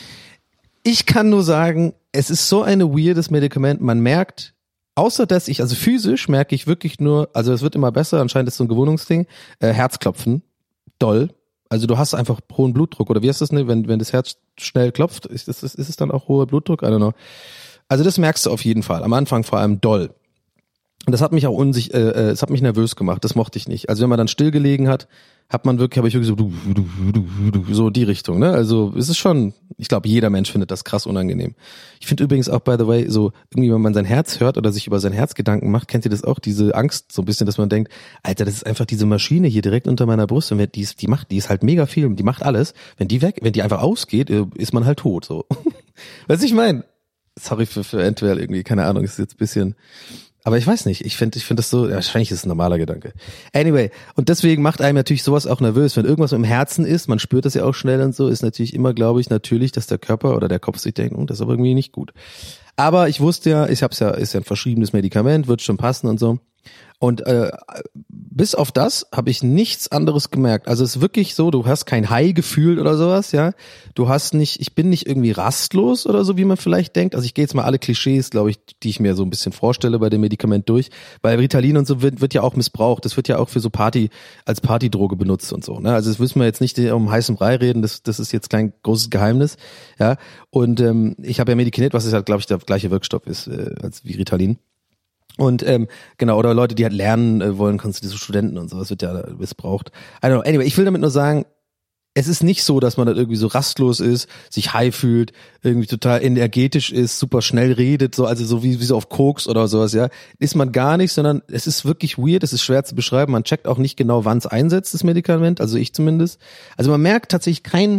S5: Ich kann nur sagen, es ist so ein weirdes Medikament, man merkt, außer dass ich, also physisch merke ich wirklich nur, also es wird immer besser, anscheinend ist es so ein Gewohnungsding, äh, Herzklopfen, doll, also du hast einfach hohen Blutdruck, oder wie heißt das, ne, wenn wenn das Herz schnell klopft, ist, ist, ist es dann auch hoher Blutdruck, I don't know. Also das merkst du auf jeden Fall, am Anfang vor allem doll. Und das hat mich auch unsich, äh, äh, es hat mich nervös gemacht. Das mochte ich nicht. Also wenn man dann still gelegen hat, hat man wirklich, habe ich wirklich so, du, du, du, du, so die Richtung. Ne? Also es ist schon, ich glaube, jeder Mensch findet das krass unangenehm. Ich finde übrigens auch, by the way, so irgendwie, wenn man sein Herz hört oder sich über sein Herz Gedanken macht, kennt ihr das auch? Diese Angst, so ein bisschen, dass man denkt, Alter, das ist einfach diese Maschine hier direkt unter meiner Brust und die ist, die macht, die ist halt mega viel, die macht alles. Wenn die weg, wenn die einfach ausgeht, ist man halt tot. So, weißt du, ich meine, sorry für für eventuell irgendwie, keine Ahnung, ist jetzt ein bisschen. Aber ich weiß nicht, ich finde ich finde das so, ja, wahrscheinlich ist es ein normaler Gedanke. Anyway, und deswegen macht einem natürlich sowas auch nervös, wenn irgendwas im Herzen ist, man spürt das ja auch schnell und so, ist natürlich immer, glaube ich, natürlich, dass der Körper oder der Kopf sich denkt, oh, das ist aber irgendwie nicht gut. Aber ich wusste ja, ich hab's ja, ist ja ein verschriebenes Medikament, wird schon passen und so. Und äh, bis auf das habe ich nichts anderes gemerkt. Also es ist wirklich so, du hast kein High gefühlt oder sowas, ja. Du hast nicht, ich bin nicht irgendwie rastlos oder so, wie man vielleicht denkt. Also ich gehe jetzt mal alle Klischees, glaube ich, die ich mir so ein bisschen vorstelle bei dem Medikament durch, weil Ritalin und so wird, wird ja auch missbraucht. Das wird ja auch für so Party, als Partydroge benutzt und so, ne. Also das müssen wir jetzt nicht um heißen Brei reden, das, das ist jetzt kein großes Geheimnis, ja. Und ähm, ich habe ja Medikinet, was ist halt, glaube ich, der gleiche Wirkstoff ist äh, als wie Ritalin. Und ähm, genau, oder Leute, die halt lernen äh, wollen, kannst du diese Studenten und sowas wird ja missbraucht. I don't know. Anyway, ich will damit nur sagen, es ist nicht so, dass man dann irgendwie so rastlos ist, sich high fühlt, irgendwie total energetisch ist, super schnell redet, so also so wie, wie so auf Koks oder sowas, ja. Ist man gar nicht, sondern es ist wirklich weird, es ist schwer zu beschreiben. Man checkt auch nicht genau, wann es einsetzt, das Medikament, also ich zumindest. Also man merkt tatsächlich keinen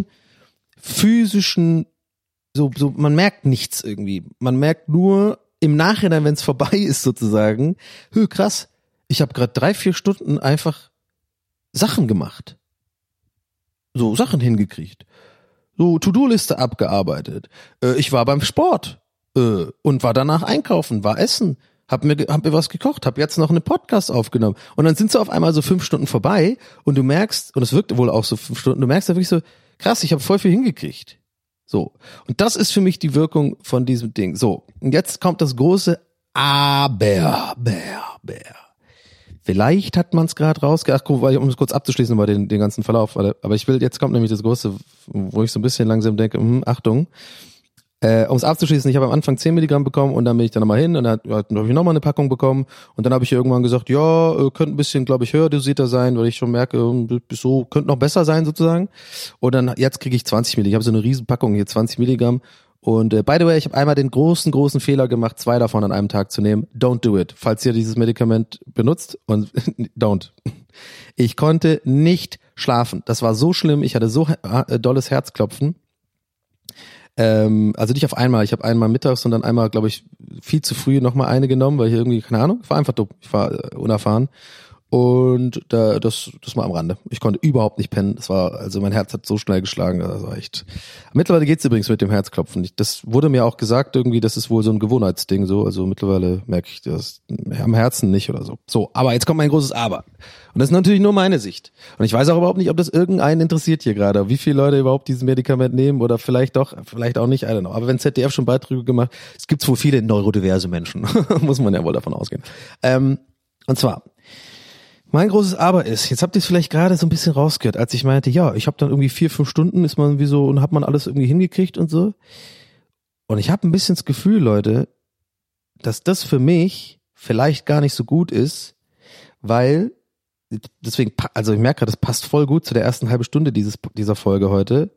S5: physischen, so so man merkt nichts irgendwie. Man merkt nur im Nachhinein, wenn es vorbei ist sozusagen, hö, krass, ich habe gerade drei, vier Stunden einfach Sachen gemacht. So, Sachen hingekriegt. So, To-Do-Liste abgearbeitet. Äh, ich war beim Sport äh, und war danach einkaufen, war essen, hab mir, hab mir was gekocht, hab jetzt noch einen Podcast aufgenommen. Und dann sind so auf einmal so fünf Stunden vorbei und du merkst, und es wirkt wohl auch so fünf Stunden, du merkst da wirklich so, krass, ich habe voll viel hingekriegt. So, und das ist für mich die Wirkung von diesem Ding. So, und jetzt kommt das große Aber, Bär, Bär. Vielleicht hat man es gerade rausgeachtet, um es kurz abzuschließen über den, den ganzen Verlauf, aber ich will, jetzt kommt nämlich das große, wo ich so ein bisschen langsam denke, hm, Achtung, äh, um es abzuschließen, ich habe am Anfang zehn Milligramm bekommen und dann bin ich dann nochmal hin und dann, dann habe ich nochmal eine Packung bekommen und dann habe ich irgendwann gesagt, ja, könnte ein bisschen, glaube ich, höher dosierter sein, weil ich schon merke, so könnte noch besser sein sozusagen. Und dann, jetzt kriege ich zwanzig Milligramm, ich habe so eine riesen Packung hier, zwanzig Milligramm. Und äh, by the way, ich habe einmal den großen, großen Fehler gemacht, zwei davon an einem Tag zu nehmen. Don't do it, falls ihr dieses Medikament benutzt und don't. Ich konnte nicht schlafen, das war so schlimm, ich hatte so äh, dolles Herzklopfen. Ähm, also nicht auf einmal, ich habe einmal mittags und dann einmal, glaube ich, viel zu früh nochmal eine genommen, weil ich irgendwie, keine Ahnung, ich war einfach dumm, ich war äh, unerfahren. Und da, das, das mal am Rande. Ich konnte überhaupt nicht pennen. Das war, also mein Herz hat so schnell geschlagen, das war echt. Mittlerweile geht's übrigens mit dem Herzklopfen. Das wurde mir auch gesagt irgendwie, das ist wohl so ein Gewohnheitsding so. Also mittlerweile merke ich das am Herzen nicht oder so. So, aber jetzt kommt mein großes Aber. Und das ist natürlich nur meine Sicht. Und ich weiß auch überhaupt nicht, ob das irgendeinen interessiert hier gerade, wie viele Leute überhaupt dieses Medikament nehmen oder vielleicht doch, vielleicht auch nicht, I don't know. Aber wenn Z D F schon Beiträge gemacht, es gibt wohl viele neurodiverse Menschen. Muss man ja wohl davon ausgehen. Ähm, und zwar, mein großes Aber ist, jetzt habt ihr es vielleicht gerade so ein bisschen rausgehört, als ich meinte, ja, ich habe dann irgendwie vier, fünf Stunden, ist man wie so, und hat man alles irgendwie hingekriegt und so. Und ich habe ein bisschen das Gefühl, Leute, dass das für mich vielleicht gar nicht so gut ist, weil, deswegen, also ich merke gerade, das passt voll gut zu der ersten halben Stunde dieses, dieser Folge heute,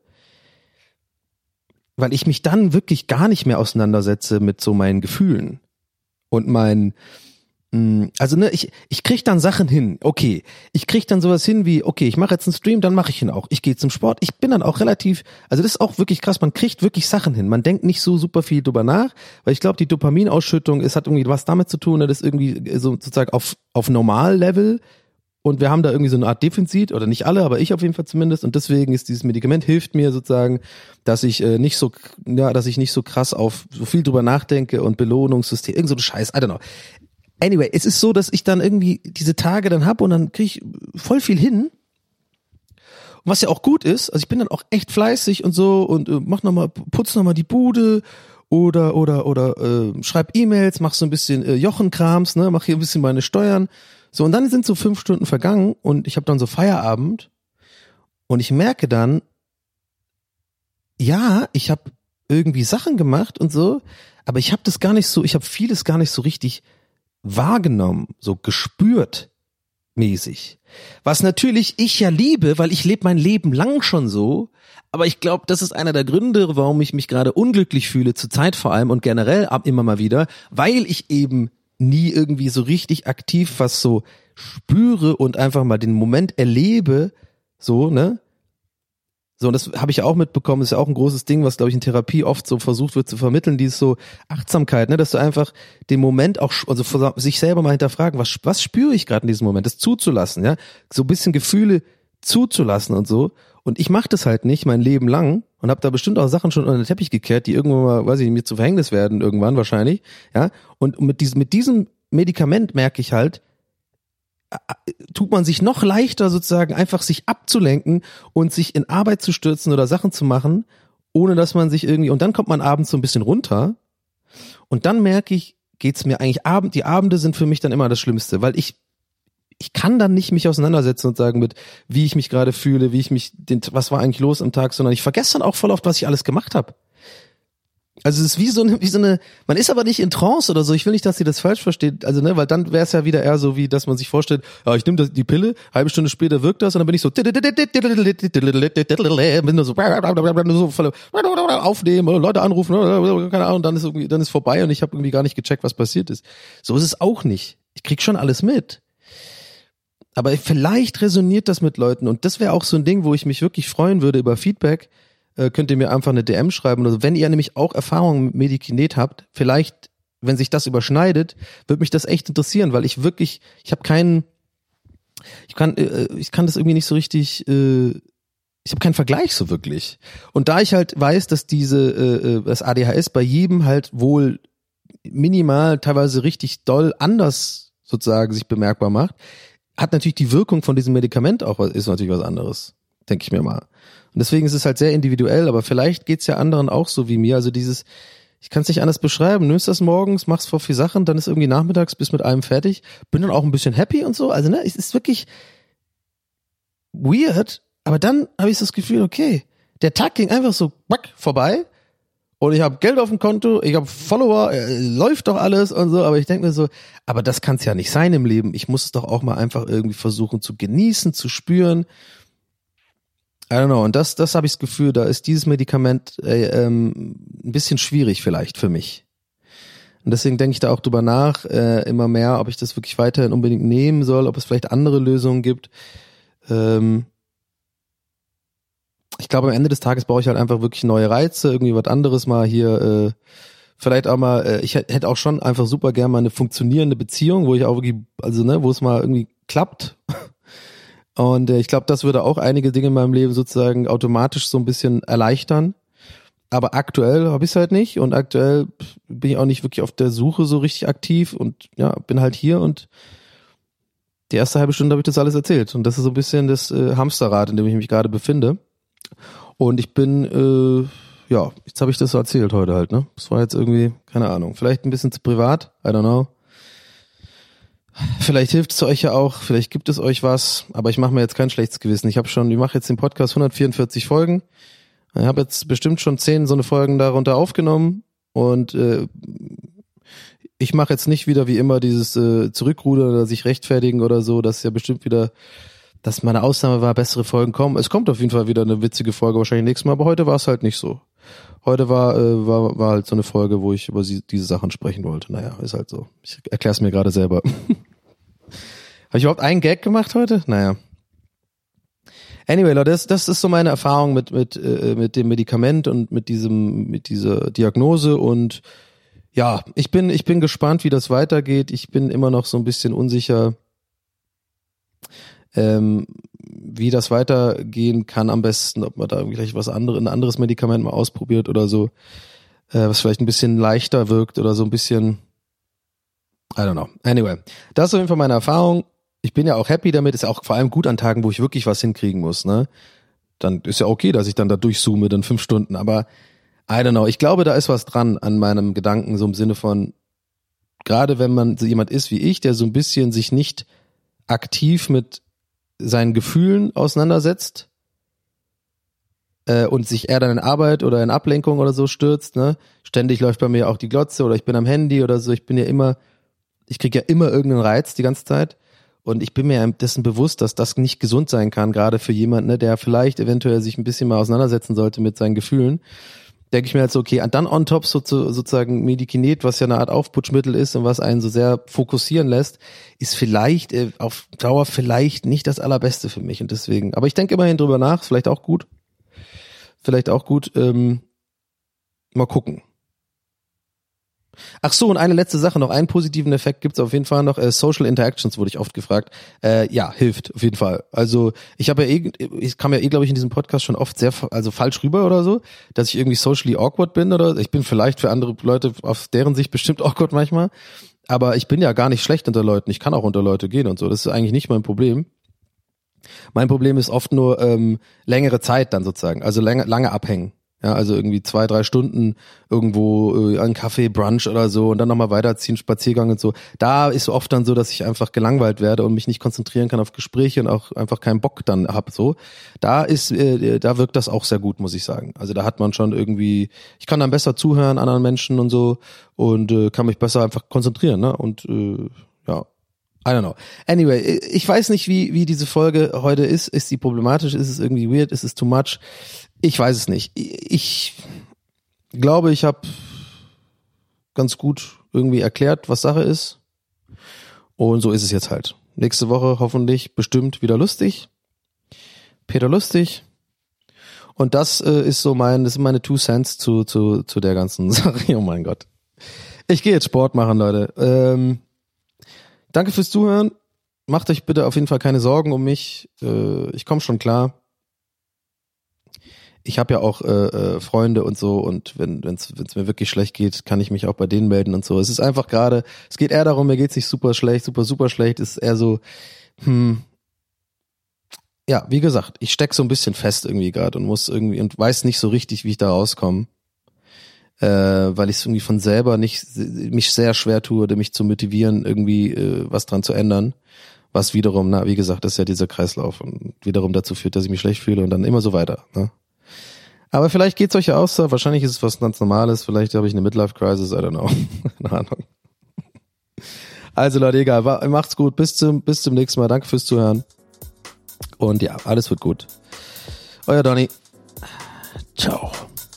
S5: weil ich mich dann wirklich gar nicht mehr auseinandersetze mit so meinen Gefühlen und meinen, also ne, ich ich krieg dann Sachen hin, okay, ich krieg dann sowas hin wie, okay, ich mache jetzt einen Stream, dann mache ich ihn auch, ich gehe zum Sport, ich bin dann auch relativ, also das ist auch wirklich krass, man kriegt wirklich Sachen hin, man denkt nicht so super viel drüber nach, weil ich glaube, die Dopaminausschüttung, es hat irgendwie was damit zu tun, das ist irgendwie so sozusagen auf auf Normallevel und wir haben da irgendwie so eine Art Defizit, oder nicht alle, aber ich auf jeden Fall zumindest, und deswegen ist dieses Medikament, hilft mir sozusagen, dass ich äh, nicht so, ja, dass ich nicht so krass auf so viel drüber nachdenke und Belohnungssystem, irgend so ein Scheiß, I don't know. Anyway, es ist so, dass ich dann irgendwie diese Tage dann hab und dann kriege ich voll viel hin. Und was ja auch gut ist, also ich bin dann auch echt fleißig und so und äh, mach noch mal, putz noch mal die Bude oder oder oder äh, schreib E-Mails, mach so ein bisschen äh, Jochenkrams, ne, mach hier ein bisschen meine Steuern. So, und dann sind so fünf Stunden vergangen und ich habe dann so Feierabend und ich merke dann, ja, ich habe irgendwie Sachen gemacht und so, aber ich habe das gar nicht so, ich habe vieles gar nicht so richtig wahrgenommen, so gespürt mäßig. Was natürlich ich ja liebe, weil ich lebe mein Leben lang schon so, aber ich glaube, das ist einer der Gründe, warum ich mich gerade unglücklich fühle, zur Zeit vor allem und generell ab immer mal wieder, weil ich eben nie irgendwie so richtig aktiv was so spüre und einfach mal den Moment erlebe, so, ne? So, und das habe ich ja auch mitbekommen, ist ja auch ein großes Ding, was, glaube ich, in Therapie oft so versucht wird zu vermitteln, dieses so Achtsamkeit, ne, dass du einfach den Moment auch, also sich selber mal hinterfragen, was, was spüre ich gerade in diesem Moment, das zuzulassen, ja, so ein bisschen Gefühle zuzulassen und so. Und ich mache das halt nicht mein Leben lang und habe da bestimmt auch Sachen schon unter den Teppich gekehrt, die irgendwann mal, weiß ich nicht, mir zu Verhängnis werden, irgendwann wahrscheinlich, ja. Und mit diesem, mit diesem Medikament merke ich halt, tut man sich noch leichter sozusagen einfach sich abzulenken und sich in Arbeit zu stürzen oder Sachen zu machen, ohne dass man sich irgendwie, und dann kommt man abends so ein bisschen runter und dann merke ich, geht's mir eigentlich Abend, die Abende sind für mich dann immer das Schlimmste, weil ich ich kann dann nicht mich auseinandersetzen und sagen mit, wie ich mich gerade fühle, wie ich mich, den, was war eigentlich los am Tag, sondern ich vergesse dann auch voll oft, was ich alles gemacht habe. Also es ist wie so eine, wie so eine, man ist aber nicht in Trance oder so, ich will nicht, dass ihr das falsch versteht, also ne, weil dann wäre es ja wieder eher so, wie, dass man sich vorstellt, ja, ich nehme die Pille, halbe Stunde später wirkt das und dann bin ich so, bin nur so, so aufnehmen, Leute anrufen, keine Ahnung, dann ist irgendwie, dann ist vorbei und ich habe irgendwie gar nicht gecheckt, was passiert ist. So ist es auch nicht. Ich krieg schon alles mit. Aber vielleicht resoniert das mit Leuten und das wäre auch so ein Ding, wo ich mich wirklich freuen würde über Feedback. Könnt ihr mir einfach eine D M schreiben oder so. Wenn ihr nämlich auch Erfahrungen mit Medikinet habt, vielleicht, wenn sich das überschneidet, würde mich das echt interessieren, weil ich wirklich, ich habe keinen, ich kann, ich kann das irgendwie nicht so richtig, ich habe keinen Vergleich so wirklich. Und da ich halt weiß, dass diese, das A D H S bei jedem halt wohl minimal, teilweise richtig doll anders sozusagen sich bemerkbar macht, hat natürlich die Wirkung von diesem Medikament auch, ist natürlich was anderes, denke ich mir mal. Und deswegen ist es halt sehr individuell, aber vielleicht geht's ja anderen auch so wie mir. Also dieses, ich kann es nicht anders beschreiben, nimmst das morgens, machst vor vier Sachen, dann ist irgendwie nachmittags, bist mit allem fertig, bin dann auch ein bisschen happy und so. Also ne, es ist wirklich weird, aber dann habe ich das Gefühl, okay, der Tag ging einfach so back, vorbei und ich habe Geld auf dem Konto, ich habe Follower, äh, läuft doch alles und so, aber ich denke mir so, aber das kann es ja nicht sein im Leben. Ich muss es doch auch mal einfach irgendwie versuchen zu genießen, zu spüren. I don't know, und das, das habe ich das Gefühl, da ist dieses Medikament äh, ähm, ein bisschen schwierig vielleicht für mich. Und deswegen denke ich da auch drüber nach, äh, immer mehr, ob ich das wirklich weiterhin unbedingt nehmen soll, ob es vielleicht andere Lösungen gibt. Ähm, ich glaube, am Ende des Tages brauche ich halt einfach wirklich neue Reize, irgendwie was anderes mal hier, äh, vielleicht auch mal, äh, ich hätte auch schon einfach super gerne mal eine funktionierende Beziehung, wo ich auch wirklich, also ne, wo es mal irgendwie klappt. Und äh, ich glaube, das würde auch einige Dinge in meinem Leben sozusagen automatisch so ein bisschen erleichtern. Aber aktuell habe ich es halt nicht und aktuell bin ich auch nicht wirklich auf der Suche so richtig aktiv und ja, bin halt hier und die erste halbe Stunde habe ich das alles erzählt und das ist so ein bisschen das äh, Hamsterrad, in dem ich mich gerade befinde. Und ich bin, äh, ja, jetzt habe ich das so erzählt heute halt, ne? Das war jetzt irgendwie, keine Ahnung, vielleicht ein bisschen zu privat, I don't know. Vielleicht hilft es euch ja auch, vielleicht gibt es euch was, aber ich mache mir jetzt kein schlechtes Gewissen. Ich habe schon, ich mache jetzt den Podcast hundertvierundvierzig Folgen. Ich habe jetzt bestimmt schon zehn so eine Folgen darunter aufgenommen und äh, ich mache jetzt nicht wieder wie immer dieses äh, Zurückrudern oder sich rechtfertigen oder so, dass ja bestimmt wieder, dass meine Ausnahme war, bessere Folgen kommen. Es kommt auf jeden Fall wieder eine witzige Folge, wahrscheinlich nächstes Mal, aber heute war es halt nicht so. Heute war äh, war war halt so eine Folge, wo ich über sie, diese Sachen sprechen wollte. Naja, ist halt so. Ich erkläre es mir gerade selber. Habe ich überhaupt einen Gag gemacht heute? Naja. Anyway, Leute, das, das ist so meine Erfahrung mit mit äh, mit dem Medikament und mit diesem mit dieser Diagnose und ja, ich bin ich bin gespannt, wie das weitergeht. Ich bin immer noch so ein bisschen unsicher, ähm, wie das weitergehen kann am besten, ob man da vielleicht was anderes, ein anderes Medikament mal ausprobiert oder so, äh, was vielleicht ein bisschen leichter wirkt oder so ein bisschen, I don't know. Anyway, das ist auf jeden Fall meine Erfahrung. Ich bin ja auch happy damit, ist ja auch vor allem gut an Tagen, wo ich wirklich was hinkriegen muss, ne? Dann ist ja okay, dass ich dann da durchzoome, dann fünf Stunden, aber I don't know, ich glaube, da ist was dran an meinem Gedanken, so im Sinne von, gerade wenn man so jemand ist wie ich, der so ein bisschen sich nicht aktiv mit seinen Gefühlen auseinandersetzt äh, und sich eher dann in Arbeit oder in Ablenkung oder so stürzt, ne? Ständig läuft bei mir auch die Glotze oder ich bin am Handy oder so, ich bin ja immer, ich kriege ja immer irgendeinen Reiz die ganze Zeit. Und ich bin mir dessen bewusst, dass das nicht gesund sein kann, gerade für jemanden, ne, der vielleicht eventuell sich ein bisschen mal auseinandersetzen sollte mit seinen Gefühlen. Denke ich mir halt so, okay, dann on top so, sozusagen Medikinet, was ja eine Art Aufputschmittel ist und was einen so sehr fokussieren lässt, ist vielleicht äh, auf Dauer vielleicht nicht das Allerbeste für mich. Und deswegen, aber ich denke immerhin drüber nach, vielleicht auch gut. Vielleicht auch gut. Ähm, mal gucken. Ach so, und eine letzte Sache noch, einen positiven Effekt gibt's auf jeden Fall noch, äh, Social Interactions wurde ich oft gefragt, äh, ja, hilft auf jeden Fall. Also ich habe ja eh, ich kam ja eh, glaube ich, in diesem Podcast schon oft sehr, also falsch rüber oder so, dass ich irgendwie socially awkward bin oder ich bin vielleicht für andere Leute auf deren Sicht bestimmt awkward manchmal, aber ich bin ja gar nicht schlecht unter Leuten, ich kann auch unter Leute gehen und so, das ist eigentlich nicht mein Problem. Mein Problem ist oft nur ähm, längere Zeit dann sozusagen, also lange, lange abhängen. Ja, also irgendwie zwei, drei Stunden irgendwo äh, an Kaffee, Brunch oder so und dann nochmal weiterziehen, Spaziergang und so. Da ist oft dann so, dass ich einfach gelangweilt werde und mich nicht konzentrieren kann auf Gespräche und auch einfach keinen Bock dann hab so. Da ist, äh, da wirkt das auch sehr gut, muss ich sagen. Also da hat man schon irgendwie, ich kann dann besser zuhören anderen Menschen und so und äh, kann mich besser einfach konzentrieren, ne? Und äh, ja. I don't know. Anyway, ich weiß nicht, wie wie diese Folge heute ist. Ist sie problematisch? Ist es irgendwie weird? Ist es too much? Ich weiß es nicht. Ich glaube, ich habe ganz gut irgendwie erklärt, was Sache ist. Und so ist es jetzt halt. Nächste Woche hoffentlich bestimmt wieder lustig. Peter Lustig. Und das äh, ist so mein, das sind meine Two Cents zu zu zu der ganzen Sache. Oh mein Gott. Ich gehe jetzt Sport machen, Leute. Ähm, Danke fürs Zuhören. Macht euch bitte auf jeden Fall keine Sorgen um mich. Äh, ich komme schon klar. Ich habe ja auch äh, äh, Freunde und so und wenn wenn's wenn's mir wirklich schlecht geht, kann ich mich auch bei denen melden und so. Es ist einfach gerade, es geht eher darum, mir geht's nicht super schlecht, super super schlecht. Es ist eher so, hm, ja, wie gesagt, ich steck so ein bisschen fest irgendwie gerade und muss irgendwie und weiß nicht so richtig, wie ich da rauskomme. Äh, weil ich es irgendwie von selber nicht mich sehr schwer tue, mich zu motivieren, irgendwie äh, was dran zu ändern, was wiederum, na wie gesagt, das ist ja dieser Kreislauf und wiederum dazu führt, dass ich mich schlecht fühle und dann immer so weiter. Ne? Aber vielleicht geht's euch ja aus, wahrscheinlich ist es was ganz Normales, vielleicht habe ich eine Midlife-Crisis, I don't know, keine Ahnung. Also Leute, egal, macht's gut, bis zum bis zum nächsten Mal, danke fürs Zuhören und ja, alles wird gut. Euer Donny, ciao.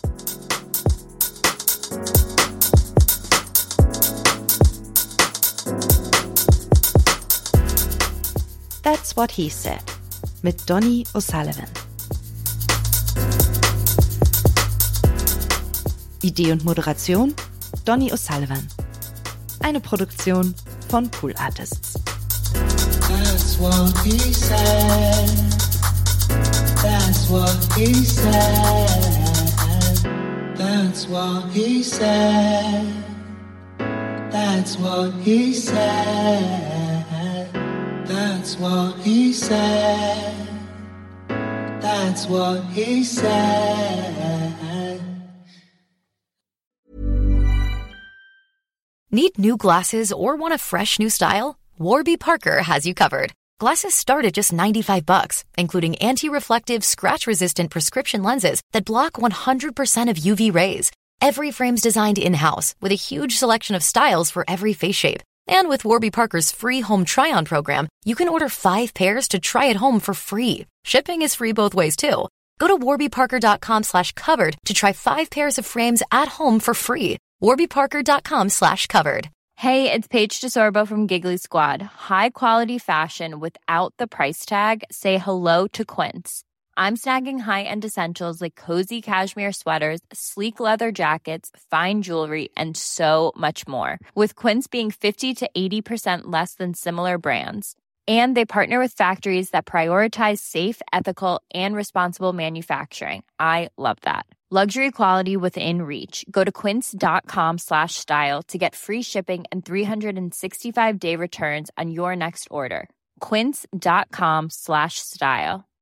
S6: That's What He Said mit Donny O'Sullivan. Idee und Moderation Donny O'Sullivan. Eine Produktion von Pool Artists.
S7: That's what he said. That's what he said. That's what he said. That's what he said. That's what he said. That's what he said.
S8: Need new glasses or want a fresh new style? Warby Parker has you covered. Glasses start at just ninety-five bucks, including anti-reflective, scratch-resistant prescription lenses that block one hundred percent of U V rays. Every frame's designed in-house with a huge selection of styles for every face shape. And with Warby Parker's free home try-on program, you can order five pairs to try at home for free. Shipping is free both ways, too. Go to warbyparker.com slash covered to try five pairs of frames at home for free. warbyparker.com slash covered.
S9: Hey, it's Paige DeSorbo from Giggly Squad. High quality fashion without the price tag. Say hello to Quince. I'm snagging high-end essentials like cozy cashmere sweaters, sleek leather jackets, fine jewelry, and so much more. With Quince being fifty to eighty percent less than similar brands. And they partner with factories that prioritize safe, ethical, and responsible manufacturing. I love that. Luxury quality within reach. Go to quince.com slash style to get free shipping and three sixty-five day returns on your next order. Quince.com slash style.